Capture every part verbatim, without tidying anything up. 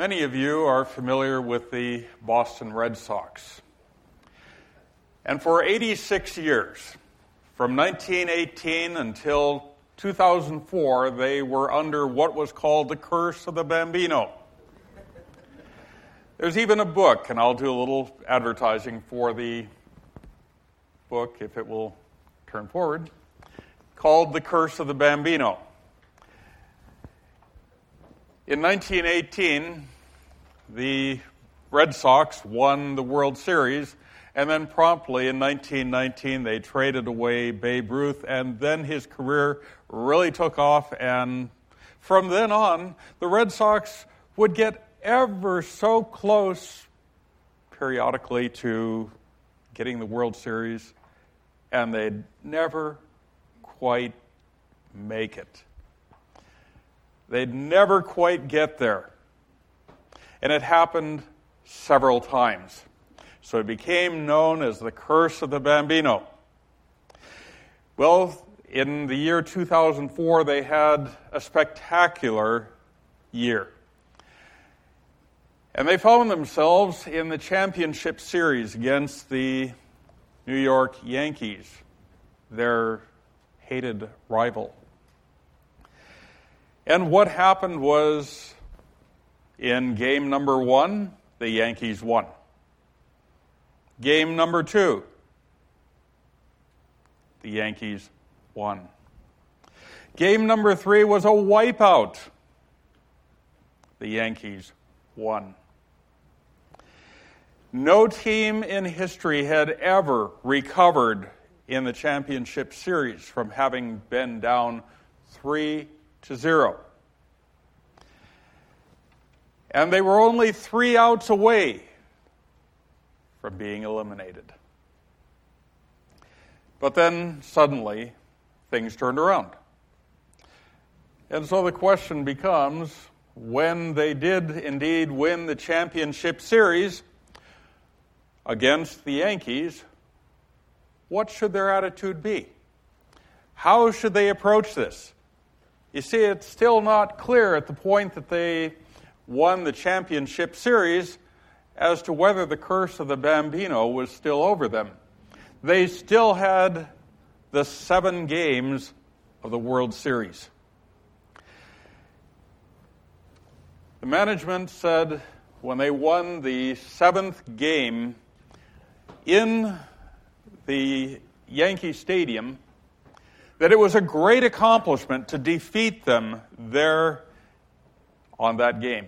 Many of you are familiar with the Boston Red Sox. And for eighty-six years, from nineteen eighteen until two thousand four, they were under what was called the curse of the Bambino. There's even a book, and I'll do a little advertising for the book, if it will turn forward, called The Curse of the Bambino. In nineteen eighteen, the Red Sox won the World Series, and then promptly in nineteen nineteen they traded away Babe Ruth, and then his career really took off, and from then on, the Red Sox would get ever so close periodically to getting the World Series, and they'd never quite make it. They'd never quite get there. And it happened several times. So it became known as the Curse of the Bambino. Well, in the year two thousand four, they had a spectacular year. And they found themselves in the championship series against the New York Yankees, their hated rival. And what happened was, in game number one, the Yankees won. Game number two, the Yankees won. Game number three was a wipeout. The Yankees won. No team in history had ever recovered in the championship series from having been down three to zero. And they were only three outs away from being eliminated. But then suddenly things turned around. And so the question becomes, when they did indeed win the championship series against the Yankees, what should their attitude be? How should they approach this? You see, it's still not clear at the point that they won the championship series as to whether the curse of the Bambino was still over them. They still had the seven games of the World Series. The management said when they won the seventh game in the Yankee Stadium that it was a great accomplishment to defeat them there on that game.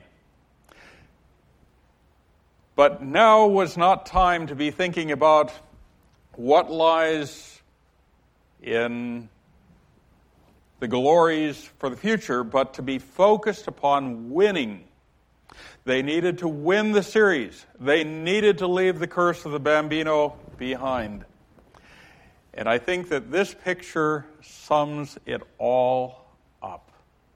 But now was not time to be thinking about what lies in the glories for the future, but to be focused upon winning. They needed to win the series. They needed to leave the curse of the Bambino behind. And I think that this picture sums it all up.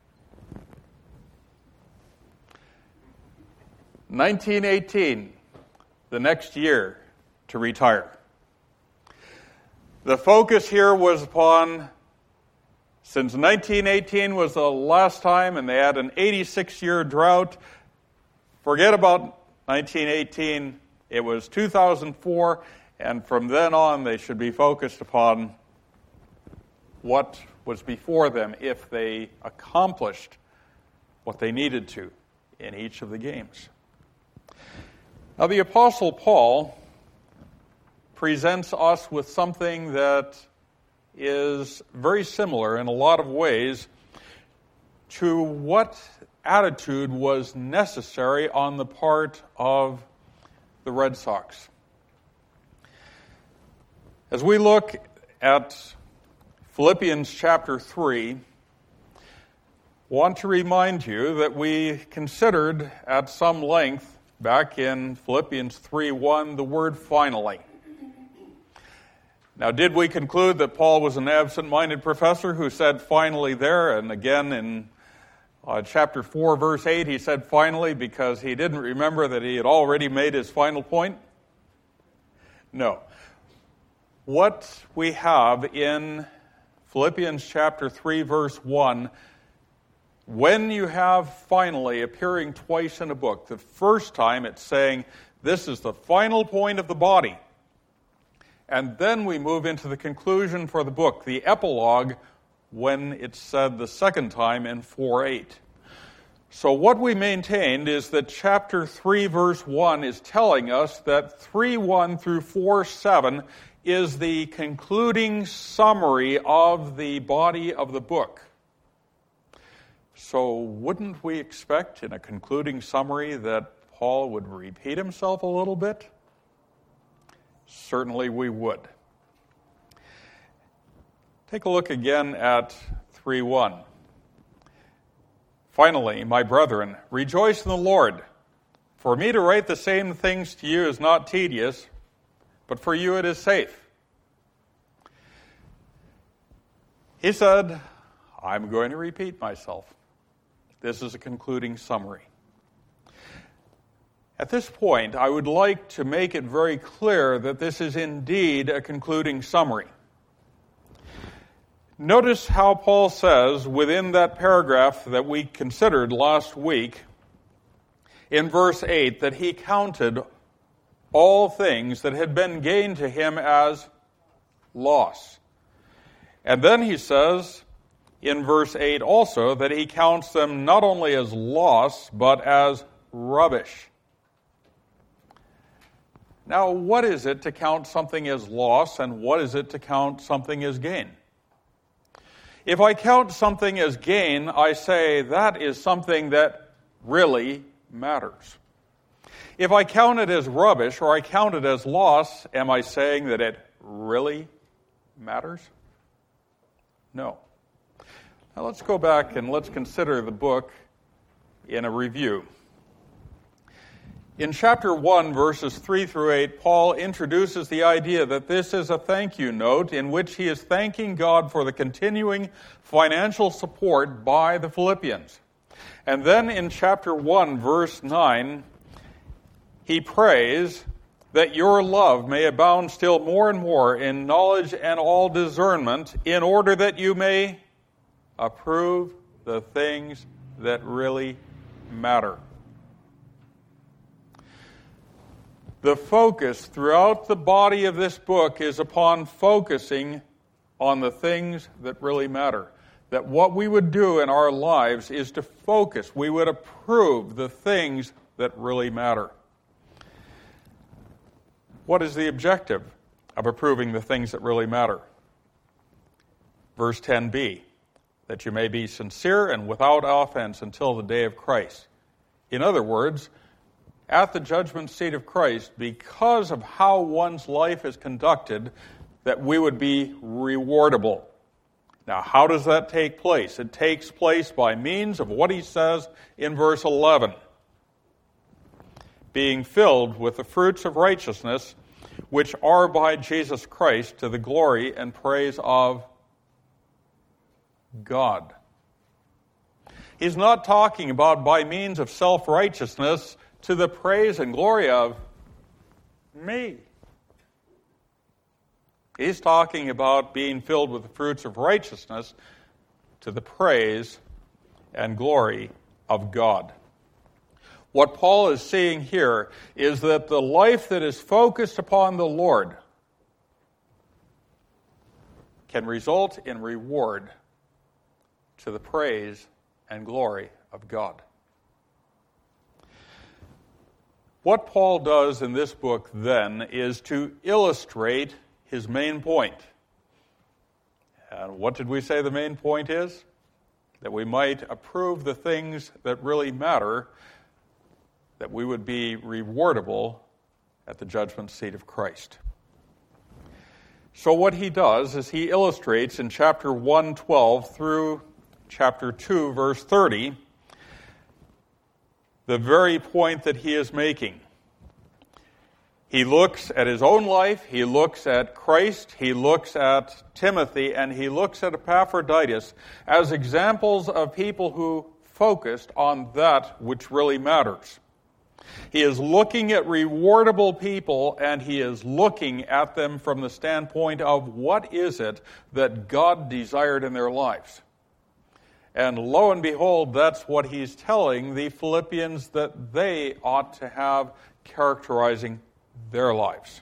nineteen eighteen, the next year to retire. The focus here was upon, since nineteen eighteen was the last time and they had an eighty-six-year drought, forget about nineteen eighteen, it was two thousand four, and from then on they should be focused upon what was before them if they accomplished what they needed to in each of the games. Now, the Apostle Paul presents us with something that is very similar in a lot of ways to what attitude was necessary on the part of the Red Sox. As we look at Philippians chapter three, I want to remind you that we considered at some length back in Philippians three one the word finally. Now, did we conclude that Paul was an absent-minded professor who said finally there, and again in uh, chapter four, verse eight, he said finally because he didn't remember that he had already made his final point? No. What we have in Philippians chapter three, verse one, when you have finally appearing twice in a book, the first time it's saying, this is the final point of the body. And then we move into the conclusion for the book, the epilogue, when it's said the second time in four eight. So what we maintained is that chapter three, verse one is telling us that three one through four seven is the concluding summary of the body of the book. So wouldn't we expect in a concluding summary that Paul would repeat himself a little bit? Certainly we would. Take a look again at three one. Finally, my brethren, rejoice in the Lord. For me to write the same things to you is not tedious, but for you it is safe. He said, I'm going to repeat myself. This is a concluding summary. At this point, I would like to make it very clear that this is indeed a concluding summary. Notice how Paul says within that paragraph that we considered last week, in verse eight, that he counted all things that had been gained to him as loss. And then he says in verse eight also that he counts them not only as loss, but as rubbish. Now, what is it to count something as loss, and what is it to count something as gain? If I count something as gain, I say that is something that really matters. If I count it as rubbish, or I count it as loss, am I saying that it really matters? No. Now let's go back and let's consider the book in a review. In chapter one, verses three through eight, Paul introduces the idea that this is a thank you note in which he is thanking God for the continuing financial support by the Philippians. And then in chapter one, verse nine, he prays that your love may abound still more and more in knowledge and all discernment, in order that you may approve the things that really matter. The focus throughout the body of this book is upon focusing on the things that really matter. That what we would do in our lives is to focus. We would approve the things that really matter. What is the objective of approving the things that really matter? Verse ten b, that you may be sincere and without offense until the day of Christ. In other words, at the judgment seat of Christ, because of how one's life is conducted, that we would be rewardable. Now, how does that take place? It takes place by means of what he says in verse eleven. Being filled with the fruits of righteousness, which are by Jesus Christ to the glory and praise of God. He's not talking about by means of self-righteousness to the praise and glory of me. He's talking about being filled with the fruits of righteousness to the praise and glory of God. What Paul is saying here is that the life that is focused upon the Lord can result in reward to the praise and glory of God. What Paul does in this book, then, is to illustrate his main point. And what did we say the main point is? That we might approve the things that really matter, that we would be rewardable at the judgment seat of Christ. So what he does is he illustrates in chapter one twelve through chapter two, verse thirty, the very point that he is making. He looks at his own life, he looks at Christ, he looks at Timothy, and he looks at Epaphroditus as examples of people who focused on that which really matters. He is looking at rewardable people, and he is looking at them from the standpoint of what is it that God desired in their lives. And lo and behold, that's what he's telling the Philippians that they ought to have characterizing their lives.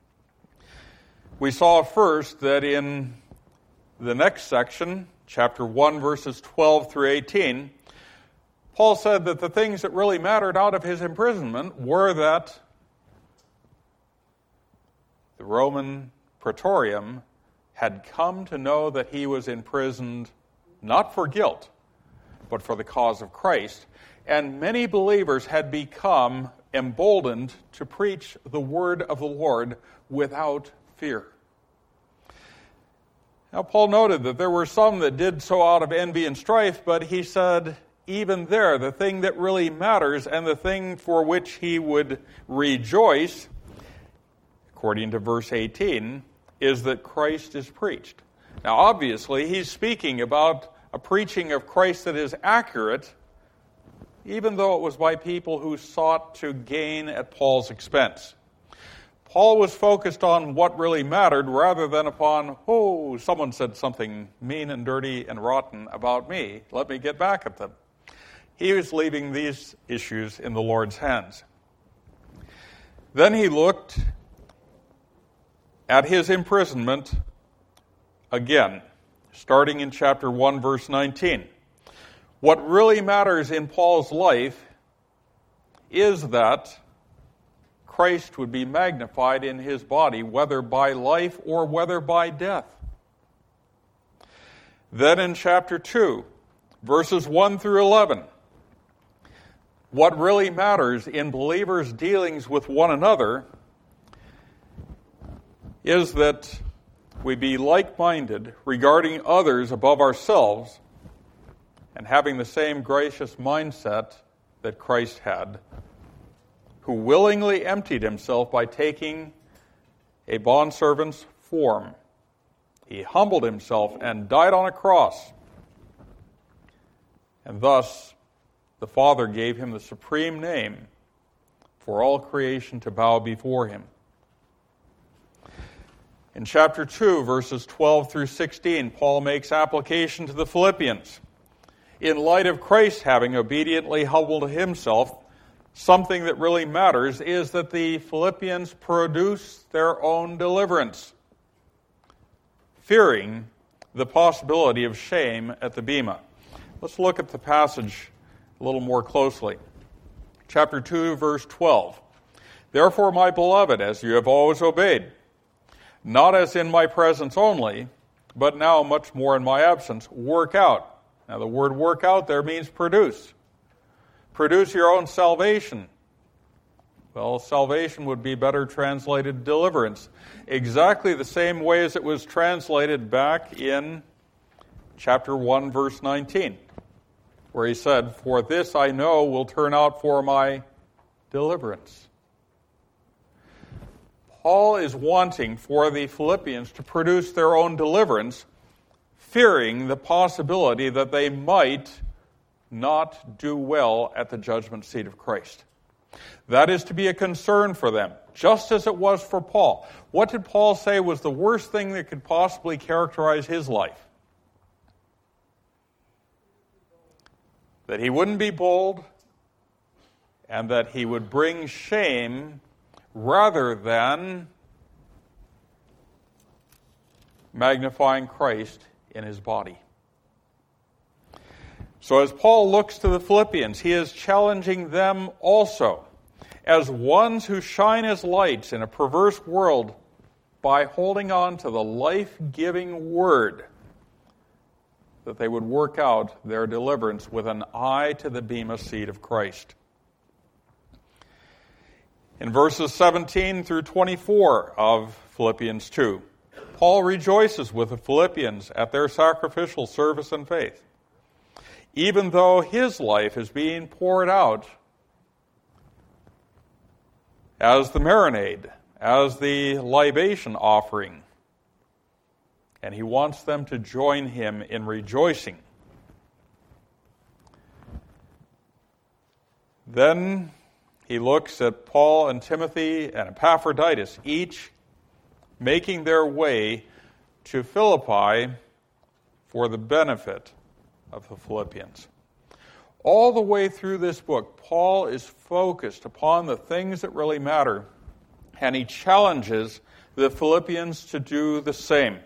We saw first that in the next section, chapter one, verses twelve through eighteen, Paul said that the things that really mattered out of his imprisonment were that the Roman Praetorium had come to know that he was imprisoned not for guilt, but for the cause of Christ, and many believers had become emboldened to preach the word of the Lord without fear. Now, Paul noted that there were some that did so out of envy and strife, but he said, even there, the thing that really matters and the thing for which he would rejoice, according to verse eighteen, is that Christ is preached. Now, obviously, he's speaking about a preaching of Christ that is accurate, even though it was by people who sought to gain at Paul's expense. Paul was focused on what really mattered rather than upon, oh, someone said something mean and dirty and rotten about me. Let me get back at them. He was leaving these issues in the Lord's hands. Then he looked at his imprisonment again, starting in chapter one, verse nineteen. What really matters in Paul's life is that Christ would be magnified in his body, whether by life or whether by death. Then in chapter two, verses one through eleven, what really matters in believers' dealings with one another is that we be like-minded, regarding others above ourselves, and having the same gracious mindset that Christ had, who willingly emptied himself by taking a bondservant's form. He humbled himself and died on a cross. And thus, the Father gave him the supreme name for all creation to bow before him. In chapter two, verses twelve through sixteen, Paul makes application to the Philippians. In light of Christ having obediently humbled himself, something that really matters is that the Philippians produce their own deliverance, fearing the possibility of shame at the bema. Let's look at the passage a little more closely. Chapter two, verse twelve. Therefore, my beloved, as you have always obeyed, not as in my presence only, but now much more in my absence, work out. Now, the word work out there means produce. Produce your own salvation. Well, salvation would be better translated deliverance. Exactly the same way as it was translated back in chapter one, verse nineteen, where he said, for this I know will turn out for my deliverance. Paul is wanting for the Philippians to produce their own deliverance, fearing the possibility that they might not do well at the judgment seat of Christ. That is to be a concern for them, just as it was for Paul. What did Paul say was the worst thing that could possibly characterize his life? That he wouldn't be bold, and that he would bring shame rather than magnifying Christ in his body. So as Paul looks to the Philippians, he is challenging them also as ones who shine as lights in a perverse world by holding on to the life-giving word, that they would work out their deliverance with an eye to the bema seat of Christ. In verses seventeen through twenty-four of Philippians two, Paul rejoices with the Philippians at their sacrificial service and faith, even though his life is being poured out as the marinade, as the libation offering. And he wants them to join him in rejoicing. Then he looks at Paul and Timothy and Epaphroditus, each making their way to Philippi for the benefit of the Philippians. All the way through this book, Paul is focused upon the things that really matter, and he challenges the Philippians to do the same.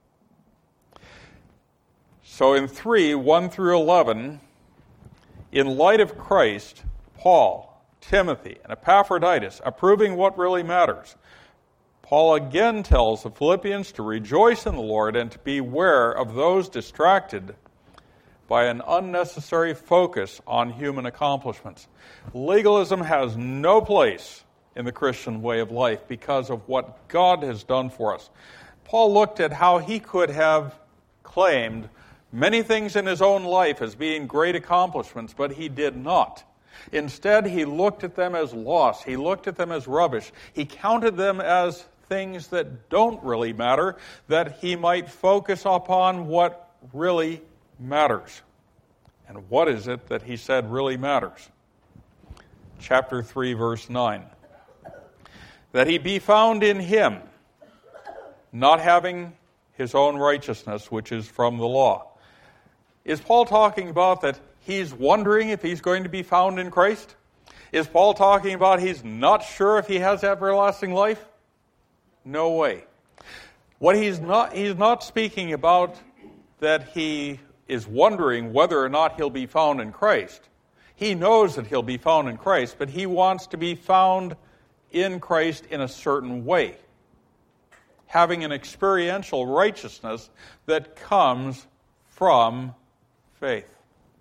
So in three, one through eleven, in light of Christ, Paul, Timothy, and Epaphroditus, approving what really matters, Paul again tells the Philippians to rejoice in the Lord and to beware of those distracted by an unnecessary focus on human accomplishments. Legalism has no place in the Christian way of life because of what God has done for us. Paul looked at how he could have claimed many things in his own life as being great accomplishments, but he did not. Instead, he looked at them as loss. He looked at them as rubbish. He counted them as things that don't really matter, that he might focus upon what really matters. And what is it that he said really matters? Chapter three, verse nine. That he be found in him, not having his own righteousness, which is from the law. Is Paul talking about that he's wondering if he's going to be found in Christ? Is Paul talking about he's not sure if he has everlasting life? No way. What he's not, he's not speaking about that he is wondering whether or not he'll be found in Christ. He knows that he'll be found in Christ, but he wants to be found in Christ in a certain way, having an experiential righteousness that comes from faith.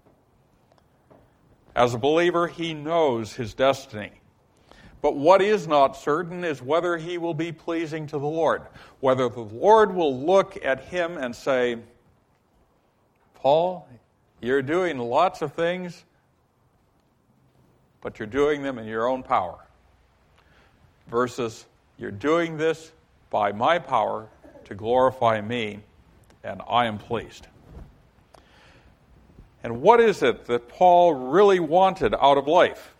As a believer, he knows his destiny. But what is not certain is whether he will be pleasing to the Lord, whether the Lord will look at him and say, Paul, you're doing lots of things, but you're doing them in your own power. Versus, you're doing this by my power to glorify me, and I am pleased. And what is it that Paul really wanted out of life?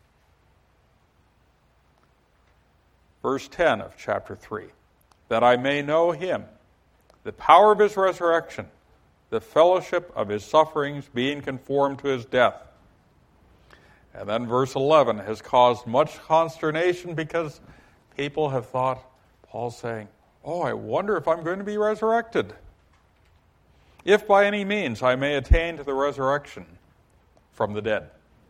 Verse ten of chapter three. That I may know him, the power of his resurrection, the fellowship of his sufferings, being conformed to his death. And then verse eleven has caused much consternation because people have thought, Paul's saying, oh, I wonder if I'm going to be resurrected. If by any means I may attain to the resurrection from the dead.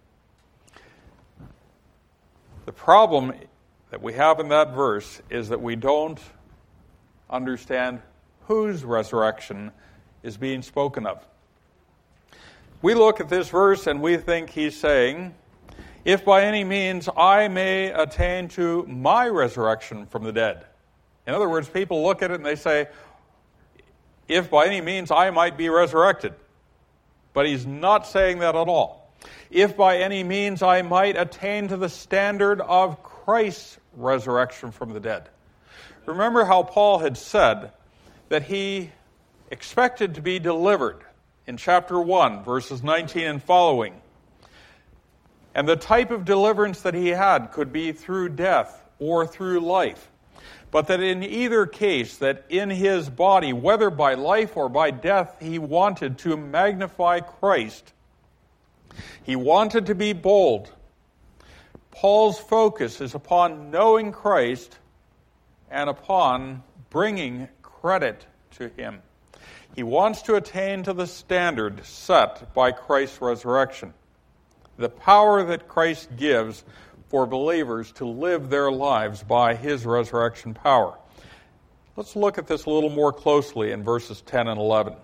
The problem that we have in that verse is that we don't understand whose resurrection is being spoken of. We look at this verse and we think he's saying, if by any means I may attain to my resurrection from the dead. In other words, people look at it and they say, if by any means I might be resurrected. But he's not saying that at all. If by any means I might attain to the standard of Christ's resurrection from the dead. Remember how Paul had said that he expected to be delivered in chapter one, verses nineteen and following. And the type of deliverance that he had could be through death or through life. But that in either case, that in his body, whether by life or by death, he wanted to magnify Christ. He wanted to be bold. Paul's focus is upon knowing Christ and upon bringing credit to him. He wants to attain to the standard set by Christ's resurrection. The power that Christ gives for believers to live their lives by his resurrection power. Let's look at this a little more closely in verses ten and eleven.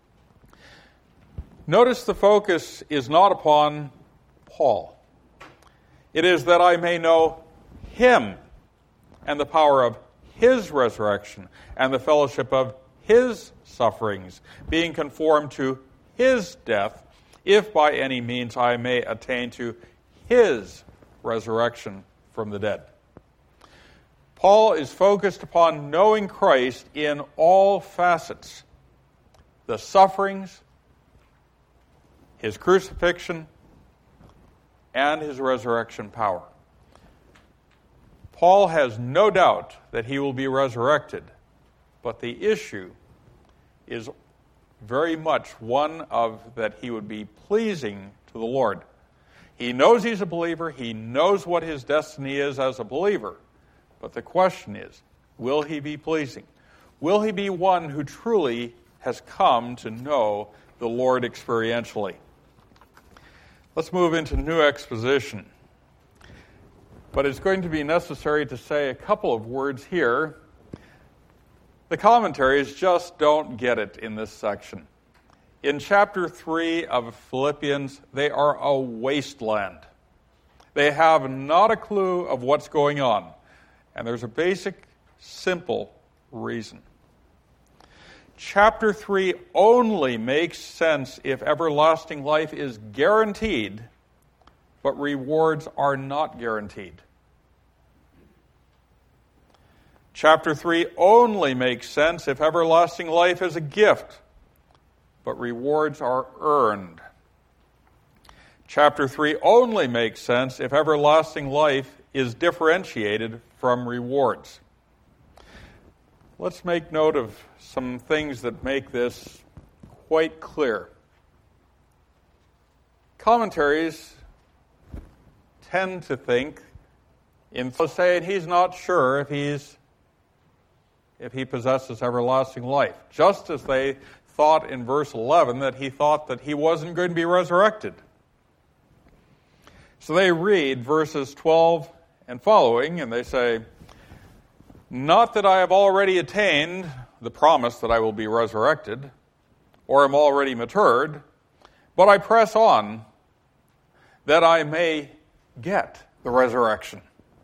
Notice the focus is not upon Paul. It is that I may know him and the power of his resurrection and the fellowship of his sufferings, being conformed to his death, if by any means I may attain to his resurrection from the dead. Paul is focused upon knowing Christ in all facets. The sufferings, his crucifixion, and his resurrection power. Paul has no doubt that he will be resurrected, but the issue is very much one of that he would be pleasing to the Lord. He knows he's a believer. He knows what his destiny is as a believer. But the question is, will he be pleasing? Will he be one who truly has come to know the Lord experientially? Let's move into new exposition. But it's going to be necessary to say a couple of words here. The commentaries just don't get it in this section. In chapter three of Philippians, they are a wasteland. They have not a clue of what's going on. And there's a basic, simple reason. Chapter three only makes sense if everlasting life is guaranteed, but rewards are not guaranteed. Chapter three only makes sense if everlasting life is a gift, but rewards are earned. Chapter three only makes sense if everlasting life is differentiated from rewards. Let's make note of some things that make this quite clear. Commentaries tend to think, in saying he's not sure if he's if he possesses everlasting life, just as they thought in verse eleven that he thought that he wasn't going to be resurrected. So they read verses twelve and following, and they say, "Not that I have already attained the promise that I will be resurrected, or am already matured, but I press on that I may get the resurrection."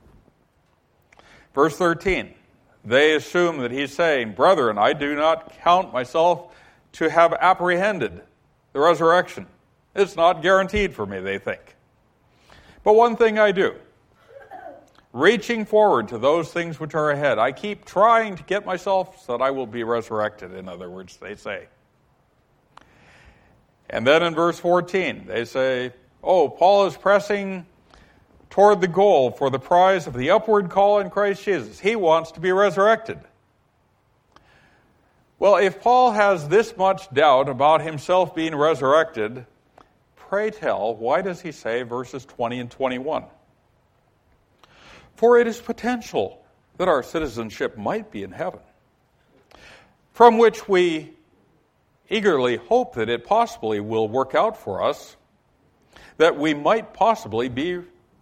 Verse thirteen, they assume that he's saying, "Brethren, I do not count myself to have apprehended the resurrection. It's not guaranteed for me," they think. "But one thing I do, reaching forward to those things which are ahead, I keep trying to get myself so that I will be resurrected," in other words, they say. And then in verse fourteen, they say, "Oh, Paul is pressing toward the goal for the prize of the upward call in Christ Jesus." He wants to be resurrected. Well, if Paul has this much doubt about himself being resurrected, pray tell, why does he say verses twenty and twenty-one? "For it is potential that our citizenship might be in heaven, from which we eagerly hope that it possibly will work out for us, that we might possibly be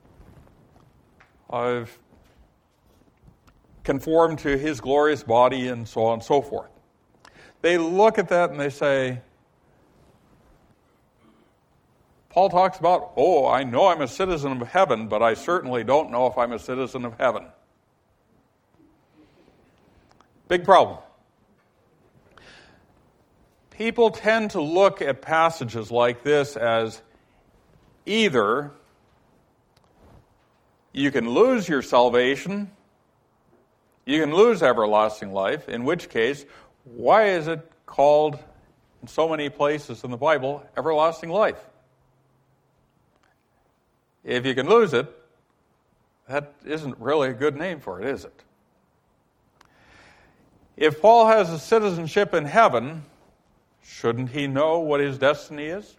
uh, conformed to his glorious body," and so on and so forth. They look at that and they say, Paul talks about, "Oh, I know I'm a citizen of heaven, but I certainly don't know if I'm a citizen of heaven." Big problem. People tend to look at passages like this as either you can lose your salvation, you can lose everlasting life, in which case, why is it called in so many places in the Bible everlasting life? If you can lose it, that isn't really a good name for it, is it? If Paul has a citizenship in heaven, shouldn't he know what his destiny is?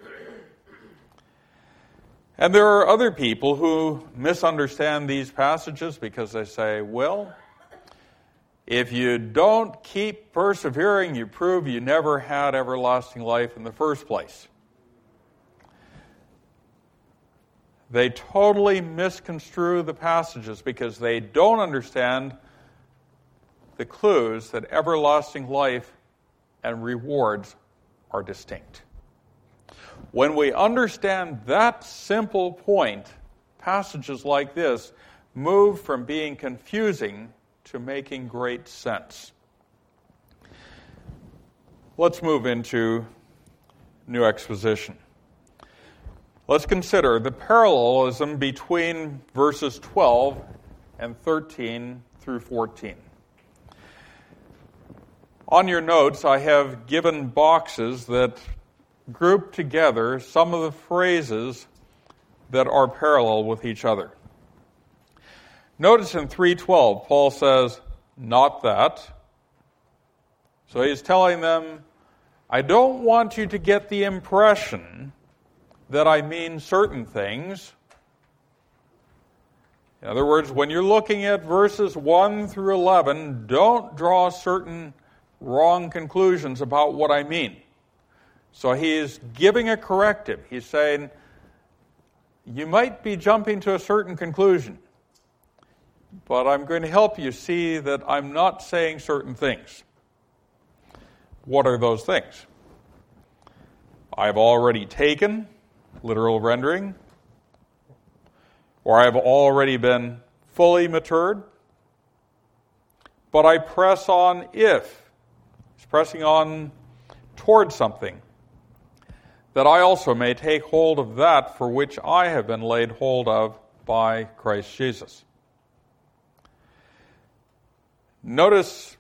And there are other people who misunderstand these passages because they say, well, if you don't keep persevering, you prove you never had everlasting life in the first place. They totally misconstrue the passages because they don't understand the clues that everlasting life and rewards are distinct. When we understand that simple point, passages like this move from being confusing to making great sense. Let's move into new exposition. Let's consider the parallelism between verses twelve and thirteen through fourteen. On your notes, I have given boxes that group together some of the phrases that are parallel with each other. Notice in three twelve, Paul says, "Not that." So he's telling them, I don't want you to get the impression that I mean certain things. In other words, when you're looking at verses one through eleven, don't draw certain wrong conclusions about what I mean. So he is giving a corrective. He's saying, you might be jumping to a certain conclusion, but I'm going to help you see that I'm not saying certain things. What are those things? I've already taken, literal rendering, or I've already been fully matured, but I press on if. It's pressing on towards something, that I also may take hold of that for which I have been laid hold of by Christ Jesus. Notice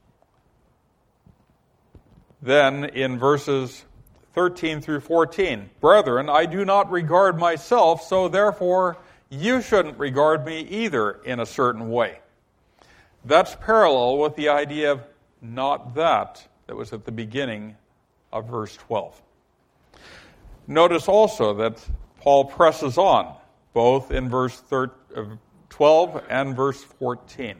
then in verses thirteen through fourteen, brethren, I do not regard myself, so therefore you shouldn't regard me either in a certain way. That's parallel with the idea of not that that was at the beginning of verse twelve. Notice also that Paul presses on, both in verse twelve and verse fourteen.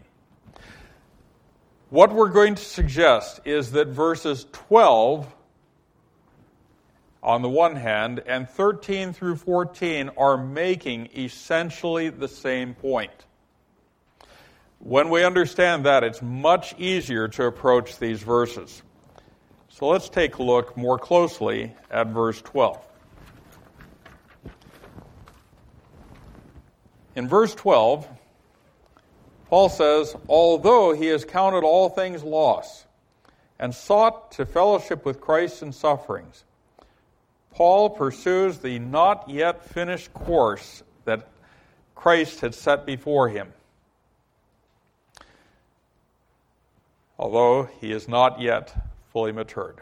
What we're going to suggest is that verses twelve on the one hand and thirteen through fourteen are making essentially the same point. When we understand that, it's much easier to approach these verses. So let's take a look more closely at verse twelve. In verse twelve, Paul says, although he has counted all things loss and sought to fellowship with Christ in sufferings, Paul pursues the not yet finished course that Christ had set before him, although he is not yet fully matured.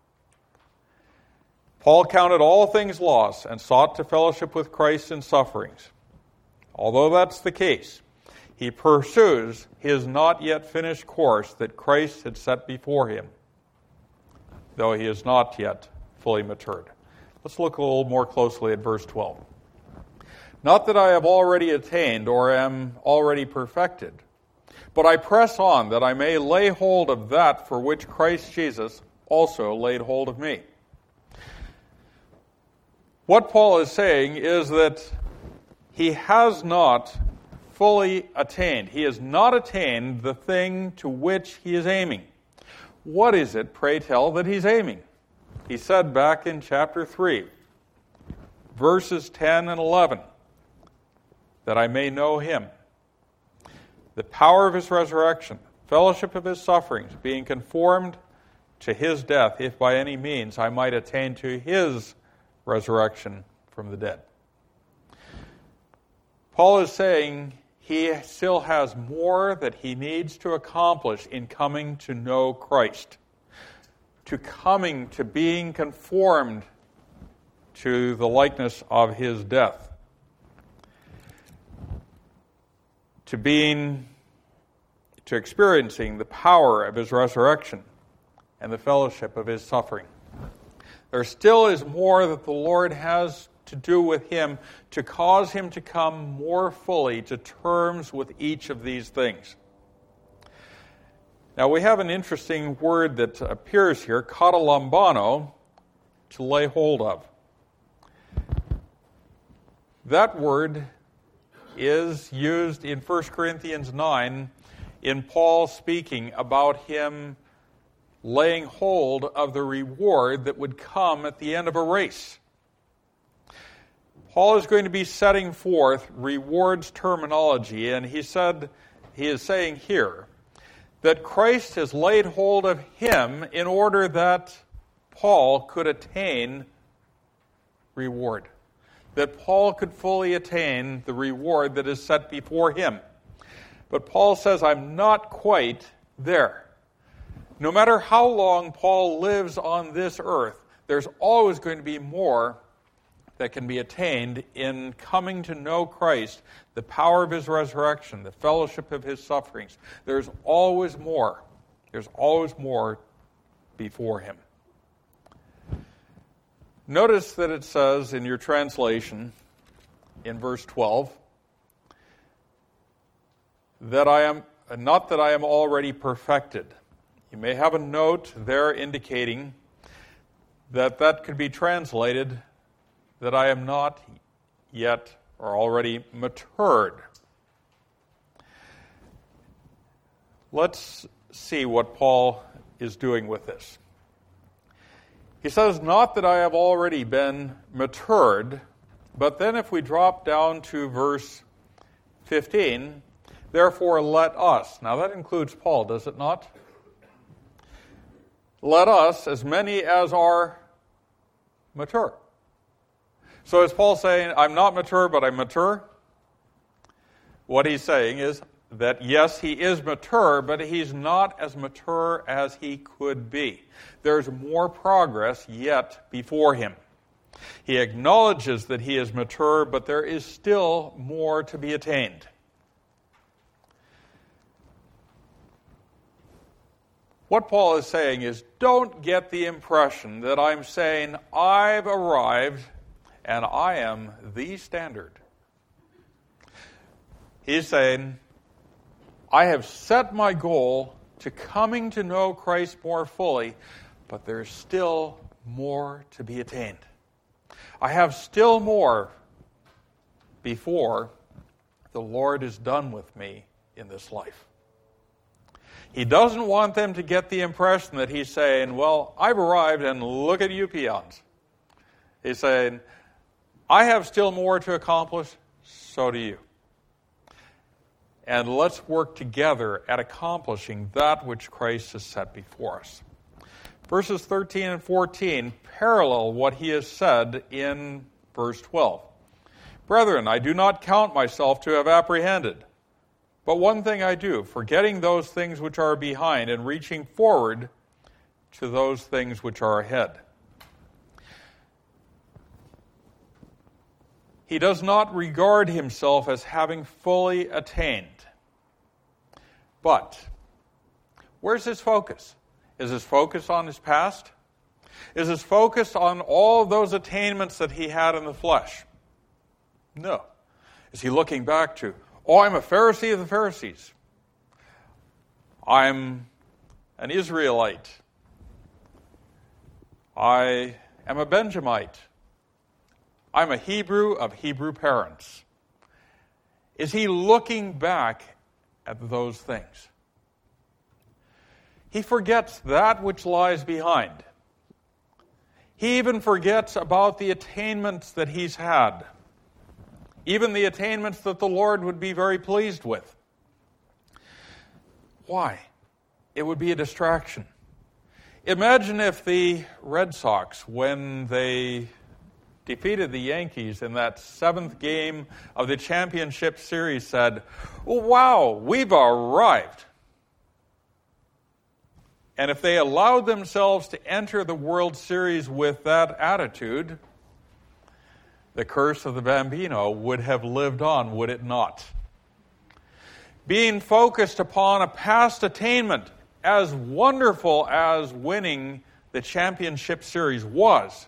Paul counted all things loss and sought to fellowship with Christ in sufferings. Although that's the case, he pursues his not yet finished course that Christ had set before him, though he is not yet fully matured. Let's look a little more closely at verse twelve. Not that I have already attained or am already perfected, but I press on that I may lay hold of that for which Christ Jesus also laid hold of me. What Paul is saying is that he has not fully attained. He has not attained the thing to which he is aiming. What is it, pray tell, that he's aiming? He said back in chapter three, verses ten and eleven, that I may know him, the power of his resurrection, fellowship of his sufferings, being conformed to his death, if by any means I might attain to his resurrection from the dead. Paul is saying he still has more that he needs to accomplish in coming to know Christ, to coming to being conformed to the likeness of his death, to being, to experiencing the power of his resurrection and the fellowship of his suffering. There still is more that the Lord has to do with him to cause him to come more fully to terms with each of these things. Now we have an interesting word that appears here, katalambano, to lay hold of. That word is used in First Corinthians nine in Paul speaking about him laying hold of the reward that would come at the end of a race. Paul is going to be setting forth rewards terminology, and he said, he is saying here that Christ has laid hold of him in order that Paul could attain reward, that Paul could fully attain the reward that is set before him. But Paul says, I'm not quite there. No matter how long Paul lives on this earth, there's always going to be more that can be attained in coming to know Christ, the power of his resurrection, the fellowship of his sufferings. There's always more. There's always more before him. Notice that it says in your translation, in verse twelve, that I am, not that I am already perfected. You may have a note there indicating that that could be translated that I am not yet or already matured. Let's see what Paul is doing with this. He says, not that I have already been matured, but then if we drop down to verse fifteen, therefore let us. Now that includes Paul, does it not? Let us, as many as are mature. So is Paul saying, I'm not mature, but I'm mature? What he's saying is that yes, he is mature, but he's not as mature as he could be. There's more progress yet before him. He acknowledges that he is mature, but there is still more to be attained. What Paul is saying is, don't get the impression that I'm saying I've arrived and I am the standard. He's saying, I have set my goal to coming to know Christ more fully, but there's still more to be attained. I have still more before the Lord is done with me in this life. He doesn't want them to get the impression that he's saying, well, I've arrived and look at you peons. He's saying, I have still more to accomplish, so do you. And let's work together at accomplishing that which Christ has set before us. Verses thirteen and fourteen parallel what he has said in verse twelve. Brethren, I do not count myself to have apprehended. But one thing I do, forgetting those things which are behind and reaching forward to those things which are ahead. He does not regard himself as having fully attained. But where's his focus? Is his focus on his past? Is his focus on all those attainments that he had in the flesh? No. Is he looking back to, oh, I'm a Pharisee of the Pharisees. I'm an Israelite. I am a Benjamite. I'm a Hebrew of Hebrew parents. Is he looking back at those things? He forgets that which lies behind. He even forgets about the attainments that he's had. Even the attainments that the Lord would be very pleased with. Why? It would be a distraction. Imagine if the Red Sox, when they defeated the Yankees in that seventh game of the championship series, said, oh, wow, we've arrived. And if they allowed themselves to enter the World Series with that attitude, the curse of the Bambino would have lived on, would it not? Being focused upon a past attainment, as wonderful as winning the championship series was,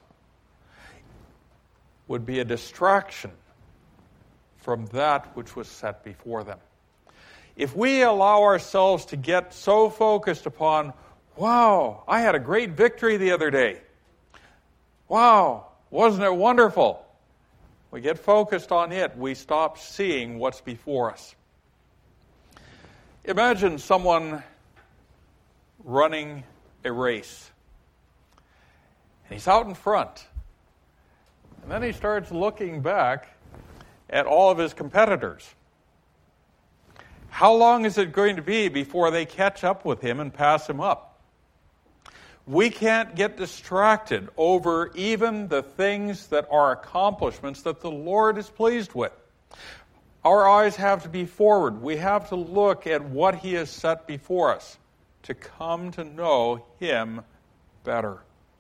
would be a distraction from that which was set before them. If we allow ourselves to get so focused upon, wow, I had a great victory the other day. Wow, wasn't it wonderful? We get focused on it, we stop seeing what's before us. Imagine someone running a race. And he's out in front. And then he starts looking back at all of his competitors. How long is it going to be before they catch up with him and pass him up? We can't get distracted over even the things that are accomplishments that the Lord is pleased with. Our eyes have to be forward. We have to look at what he has set before us to come to know him better.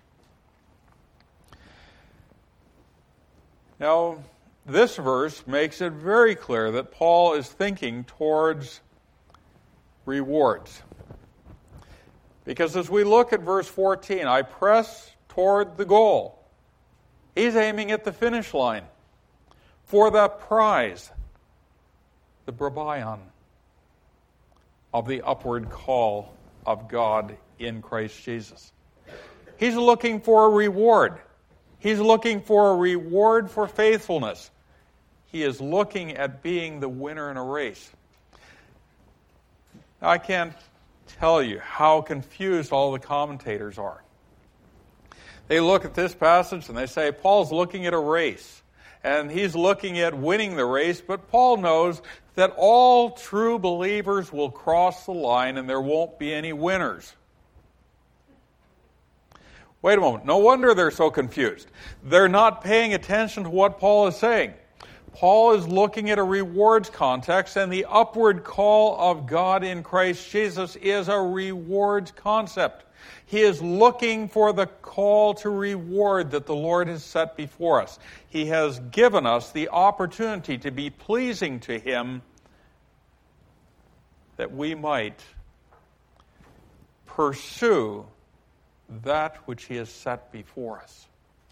Now, this verse makes it very clear that Paul is thinking towards rewards. Because as we look at verse fourteen, I press toward the goal He's aiming at the finish line for the prize, the brabaion of the upward call of God in Christ Jesus. He's looking for a reward. He's looking for a reward for faithfulness. He is looking at being the winner in a race. Now, I can't tell you how confused all the commentators are. They look at this passage and they say, Paul's looking at a race, and he's looking at winning the race, but Paul knows that all true believers will cross the line and there won't be any winners. Wait a moment. No wonder they're so confused. They're not paying attention to what Paul is saying. Paul is looking at a rewards context, and the upward call of God in Christ Jesus is a rewards concept. He is looking for the call to reward that the Lord has set before us. He has given us the opportunity to be pleasing to Him that we might pursue that which He has set before us.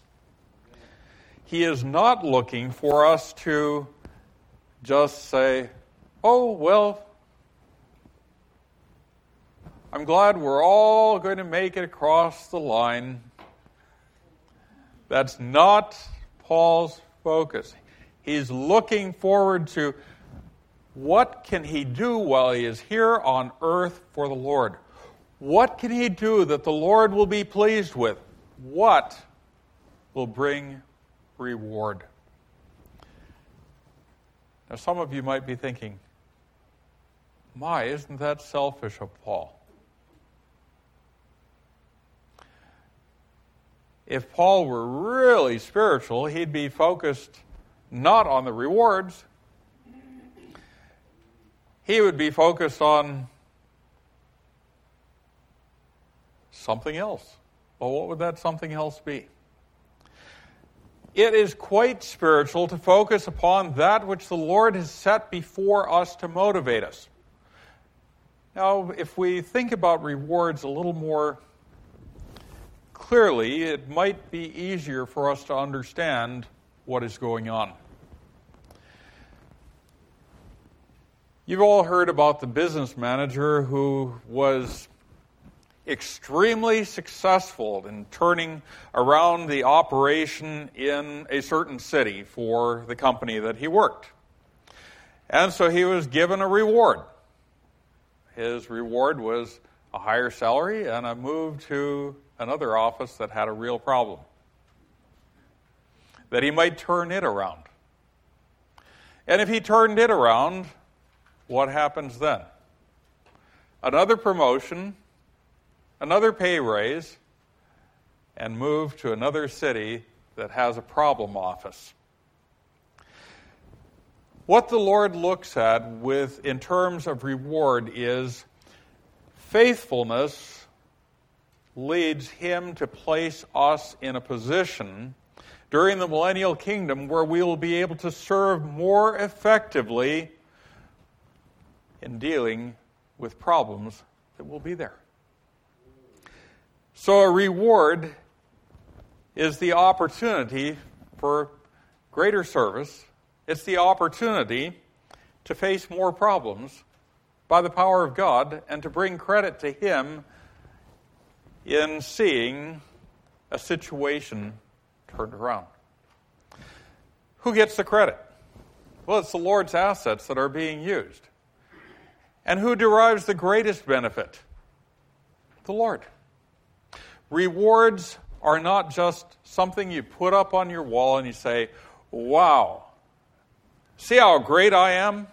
He is not looking for us to just say, oh, well, I'm glad we're all going to make it across the line. That's not Paul's focus. He's looking forward to what can he do while he is here on earth for the Lord. What can he do that the Lord will be pleased with? What will bring reward? Now, some of you might be thinking, my, isn't that selfish of Paul? If Paul were really spiritual, he'd be focused not on the rewards. He would be focused on something else. Well, what would that something else be? It is quite spiritual to focus upon that which the Lord has set before us to motivate us. Now, if we think about rewards a little more clearly, it might be easier for us to understand what is going on. You've all heard about the business manager who was extremely successful in turning around the operation in a certain city for the company that he worked. And so he was given a reward. His reward was a higher salary and a move to another office that had a real problem, that he might turn it around. And if he turned it around, what happens then? Another promotion, another pay raise, and move to another city that has a problem office. What the Lord looks at with in terms of reward is faithfulness leads Him to place us in a position during the millennial kingdom where we will be able to serve more effectively in dealing with problems that will be there. So a reward is the opportunity for greater service. It's the opportunity to face more problems by the power of God and to bring credit to Him in seeing a situation turned around. Who gets the credit? Well, it's the Lord's assets that are being used. And who derives the greatest benefit? The Lord. Rewards are not just something you put up on your wall and you say, wow, see how great I am?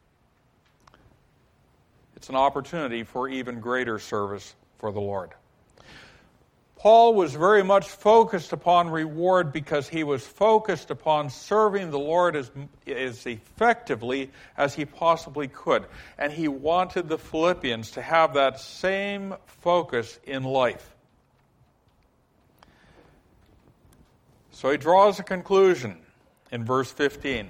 It's an opportunity for even greater service for the Lord. Paul was very much focused upon reward because he was focused upon serving the Lord as, as effectively as he possibly could. And he wanted the Philippians to have that same focus in life. So he draws a conclusion in verse fifteen.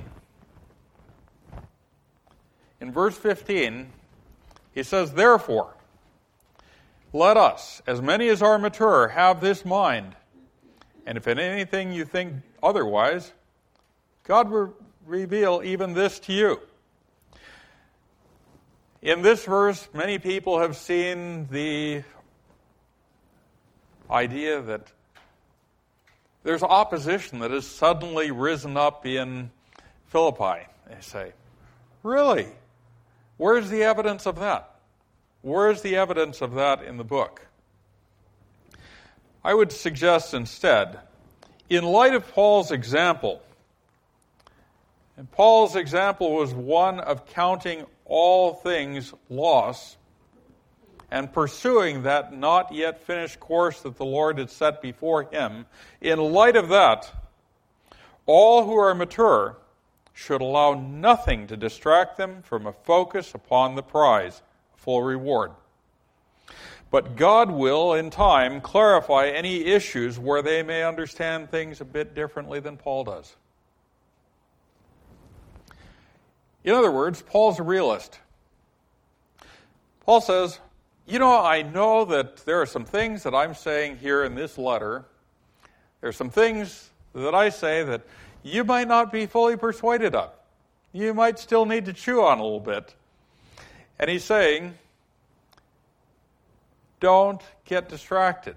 In verse fifteen, he says, therefore, let us, as many as are mature, have this mind, And if in anything you think otherwise, God will reveal even this to you. In this verse, many people have seen the idea that there's opposition that has suddenly risen up in Philippi. They say, really? Where's the evidence of that? Where's the evidence of that in the book? I would suggest instead, in light of Paul's example, and Paul's example was one of counting all things loss and pursuing that not yet finished course that the Lord had set before him. In light of that, all who are mature should allow nothing to distract them from a focus upon the prize, full reward. But God will, in time, clarify any issues where they may understand things a bit differently than Paul does. In other words, Paul's a realist. Paul says, you know, I know that there are some things that I'm saying here in this letter. There are some things that I say that you might not be fully persuaded of. You might still need to chew on a little bit. And he's saying, don't get distracted.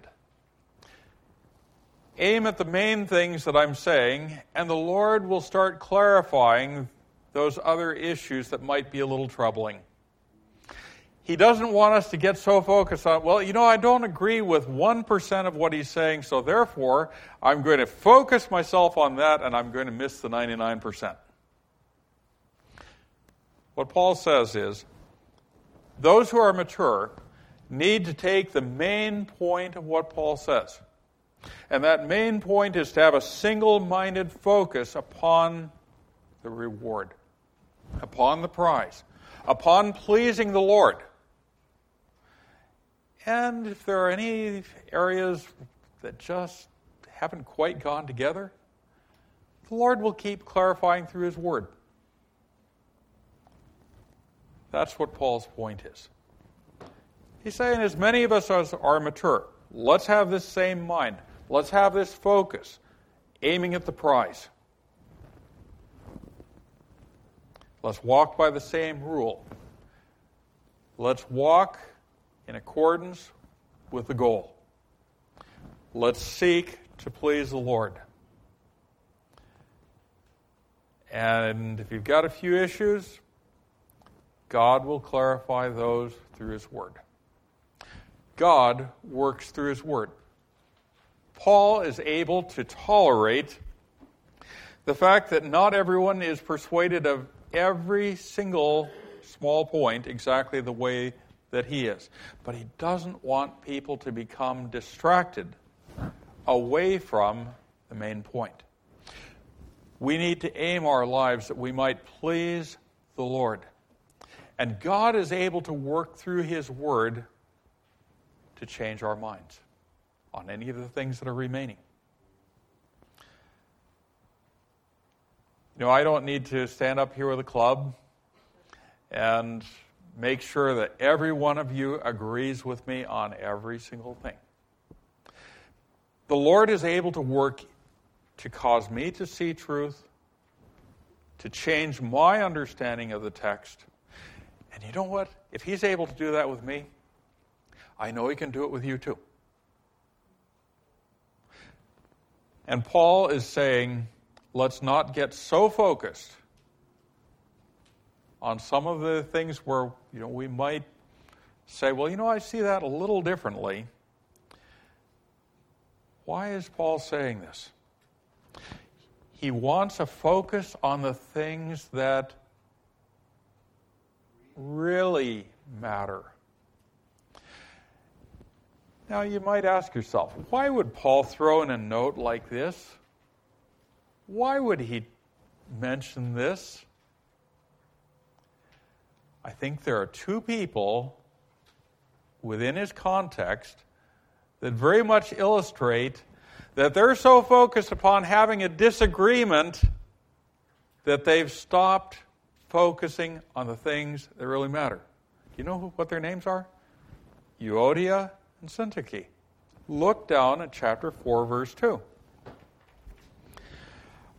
Aim at the main things that I'm saying, and the Lord will start clarifying those other issues that might be a little troubling. He doesn't want us to get so focused on, well, you know, I don't agree with one percent of what he's saying, so therefore I'm going to focus myself on that and I'm going to miss the ninety-nine percent. What Paul says is, those who are mature need to take the main point of what Paul says. And that main point is to have a single-minded focus upon the reward, upon the prize, upon pleasing the Lord. And if there are any areas that just haven't quite gone together, the Lord will keep clarifying through His Word. That's what Paul's point is. He's saying, as many of us as are mature, let's have this same mind. Let's have this focus, aiming at the prize. Let's walk by the same rule. Let's walk in accordance with the goal. Let's seek to please the Lord. And if you've got a few issues, God will clarify those through His Word. God works through His Word. Paul is able to tolerate the fact that not everyone is persuaded of every single small point exactly the way that he is. But he doesn't want people to become distracted away from the main point. We need to aim our lives that we might please the Lord. And God is able to work through His Word to change our minds on any of the things that are remaining. You know, I don't need to stand up here with a club and make sure that every one of you agrees with me on every single thing. The Lord is able to work to cause me to see truth, to change my understanding of the text. And you know what? If He's able to do that with me, I know He can do it with you too. And Paul is saying, let's not get so focused on some of the things where, you know, we might say, well, you know, I see that a little differently. Why is Paul saying this? He wants a focus on the things that really matter. Now, you might ask yourself, why would Paul throw in a note like this? Why would he mention this? I think there are two people within his context that very much illustrate that they're so focused upon having a disagreement that they've stopped focusing on the things that really matter. Do you know what their names are? Euodia and Syntyche. Look down at chapter four, verse two.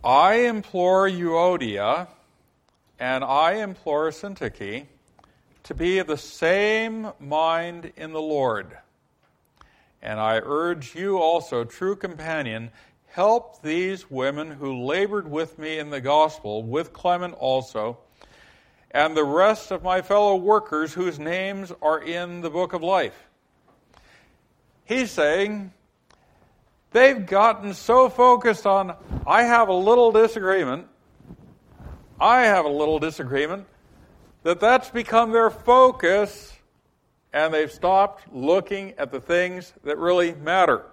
I implore Euodia and I implore Syntyche to be of the same mind in the Lord. And I urge you also, true companion, help these women who labored with me in the gospel, with Clement also, and the rest of my fellow workers whose names are in the book of life. He's saying they've gotten so focused on, I have a little disagreement, I have a little disagreement, that that's become their focus, and they've stopped looking at the things that really matter.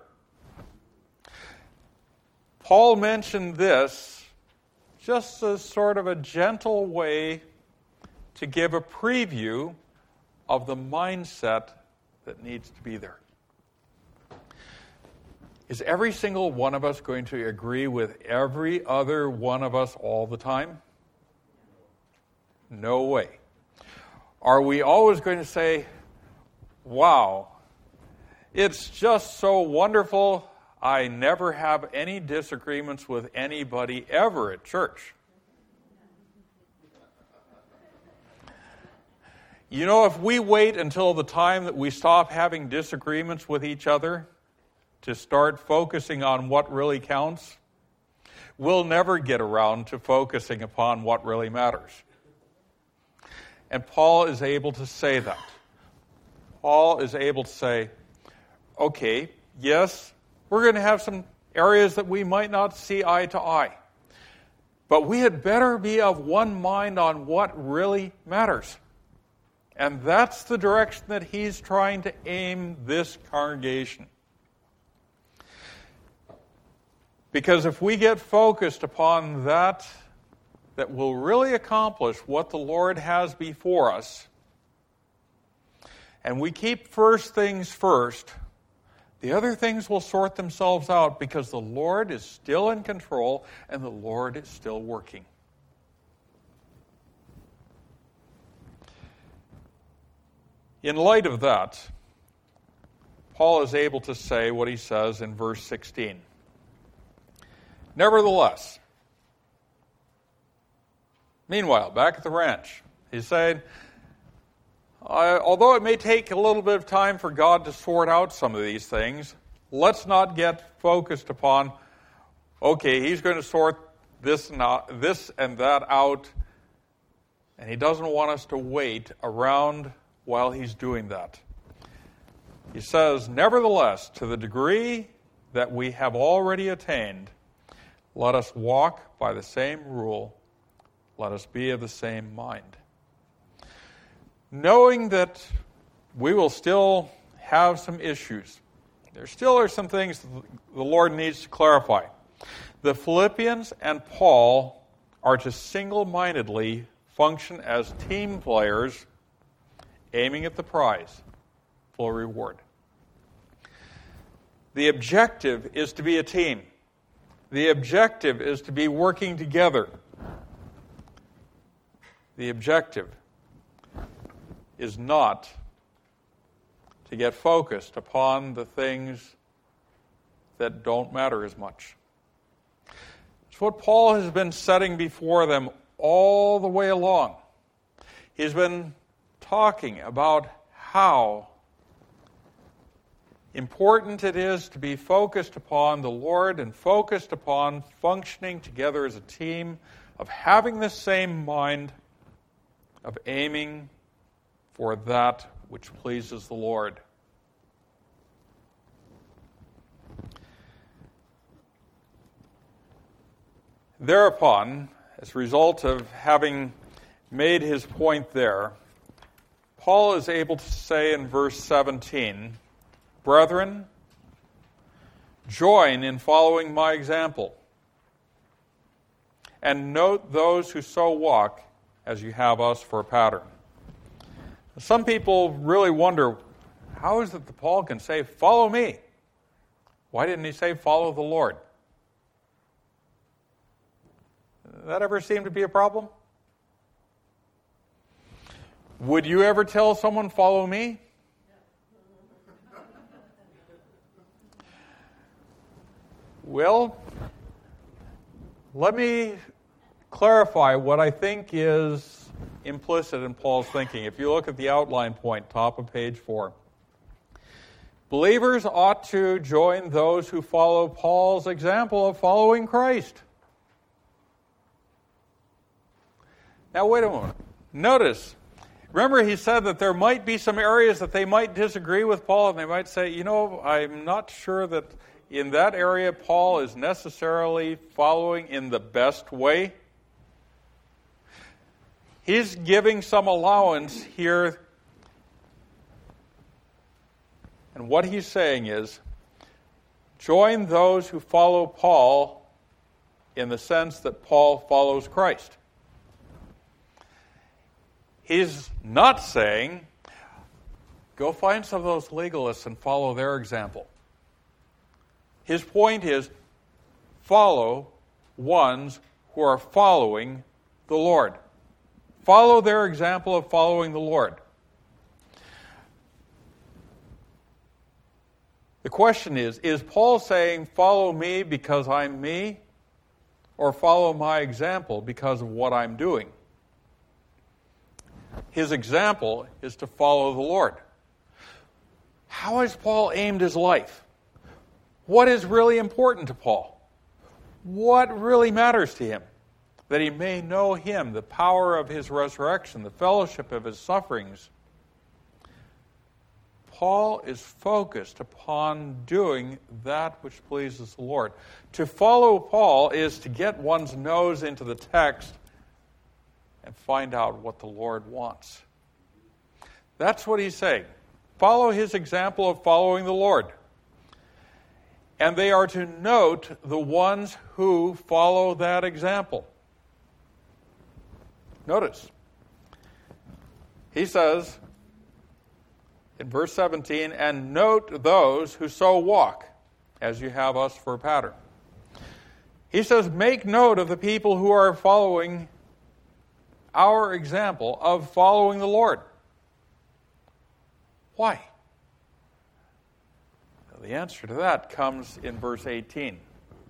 Paul mentioned this just as sort of a gentle way to give a preview of the mindset that needs to be there. Is every single one of us going to agree with every other one of us all the time? No way. Are we always going to say, wow, it's just so wonderful, I never have any disagreements with anybody ever at church? You know, if we wait until the time that we stop having disagreements with each other to start focusing on what really counts, we'll never get around to focusing upon what really matters. And Paul is able to say that. Paul is able to say, okay, yes, we're going to have some areas that we might not see eye to eye. But we had better be of one mind on what really matters. And that's the direction that he's trying to aim this congregation. Because if we get focused upon that, that will really accomplish what the Lord has before us, and we keep first things first, the other things will sort themselves out because the Lord is still in control and the Lord is still working. In light of that, Paul is able to say what he says in verse sixteen. Nevertheless, meanwhile, back at the ranch, he's saying, uh, although it may take a little bit of time for God to sort out some of these things, let's not get focused upon, okay, he's going to sort this and, out, this and that out, and he doesn't want us to wait around while he's doing that. He says, nevertheless, to the degree that we have already attained, let us walk by the same rule, let us be of the same mind. Knowing that we will still have some issues. There still are some things the Lord needs to clarify. The Philippians and Paul are to single-mindedly function as team players aiming at the prize, full reward. The objective is to be a team. The objective is to be working together. The objective is not to get focused upon the things that don't matter as much. It's what Paul has been setting before them all the way along. He's been talking about how important it is to be focused upon the Lord and focused upon functioning together as a team, of having the same mind, of aiming for that which pleases the Lord. Thereupon, as a result of having made his point there, Paul is able to say in verse seventeen, brethren, join in following my example, and note those who so walk as you have us for a pattern. Some people really wonder, how is it that Paul can say, follow me? Why didn't he say, follow the Lord? That ever seem to be a problem? Would you ever tell someone, follow me? Well, let me clarify what I think is implicit in Paul's thinking. If you look at the outline point, top of page four. Believers ought to join those who follow Paul's example of following Christ. Now, wait a moment. Notice, remember he said that there might be some areas that they might disagree with Paul, and they might say, you know, I'm not sure that in that area Paul is necessarily following in the best way. He's giving some allowance here. And what he's saying is, join those who follow Paul in the sense that Paul follows Christ. He's not saying, go find some of those legalists and follow their example. His point is, follow ones who are following the Lord. Follow their example of following the Lord. The question is, is Paul saying, follow me because I'm me, or follow my example because of what I'm doing? His example is to follow the Lord. How has Paul aimed his life? What is really important to Paul? What really matters to him? That he may know him, the power of his resurrection, the fellowship of his sufferings. Paul is focused upon doing that which pleases the Lord. To follow Paul is to get one's nose into the text and find out what the Lord wants. That's what he's saying. Follow his example of following the Lord. And they are to note the ones who follow that example. Notice, he says in verse seventeen, and note those who so walk, as you have us for a pattern. He says, make note of the people who are following our example of following the Lord. Why? Well, the answer to that comes in verse eighteen.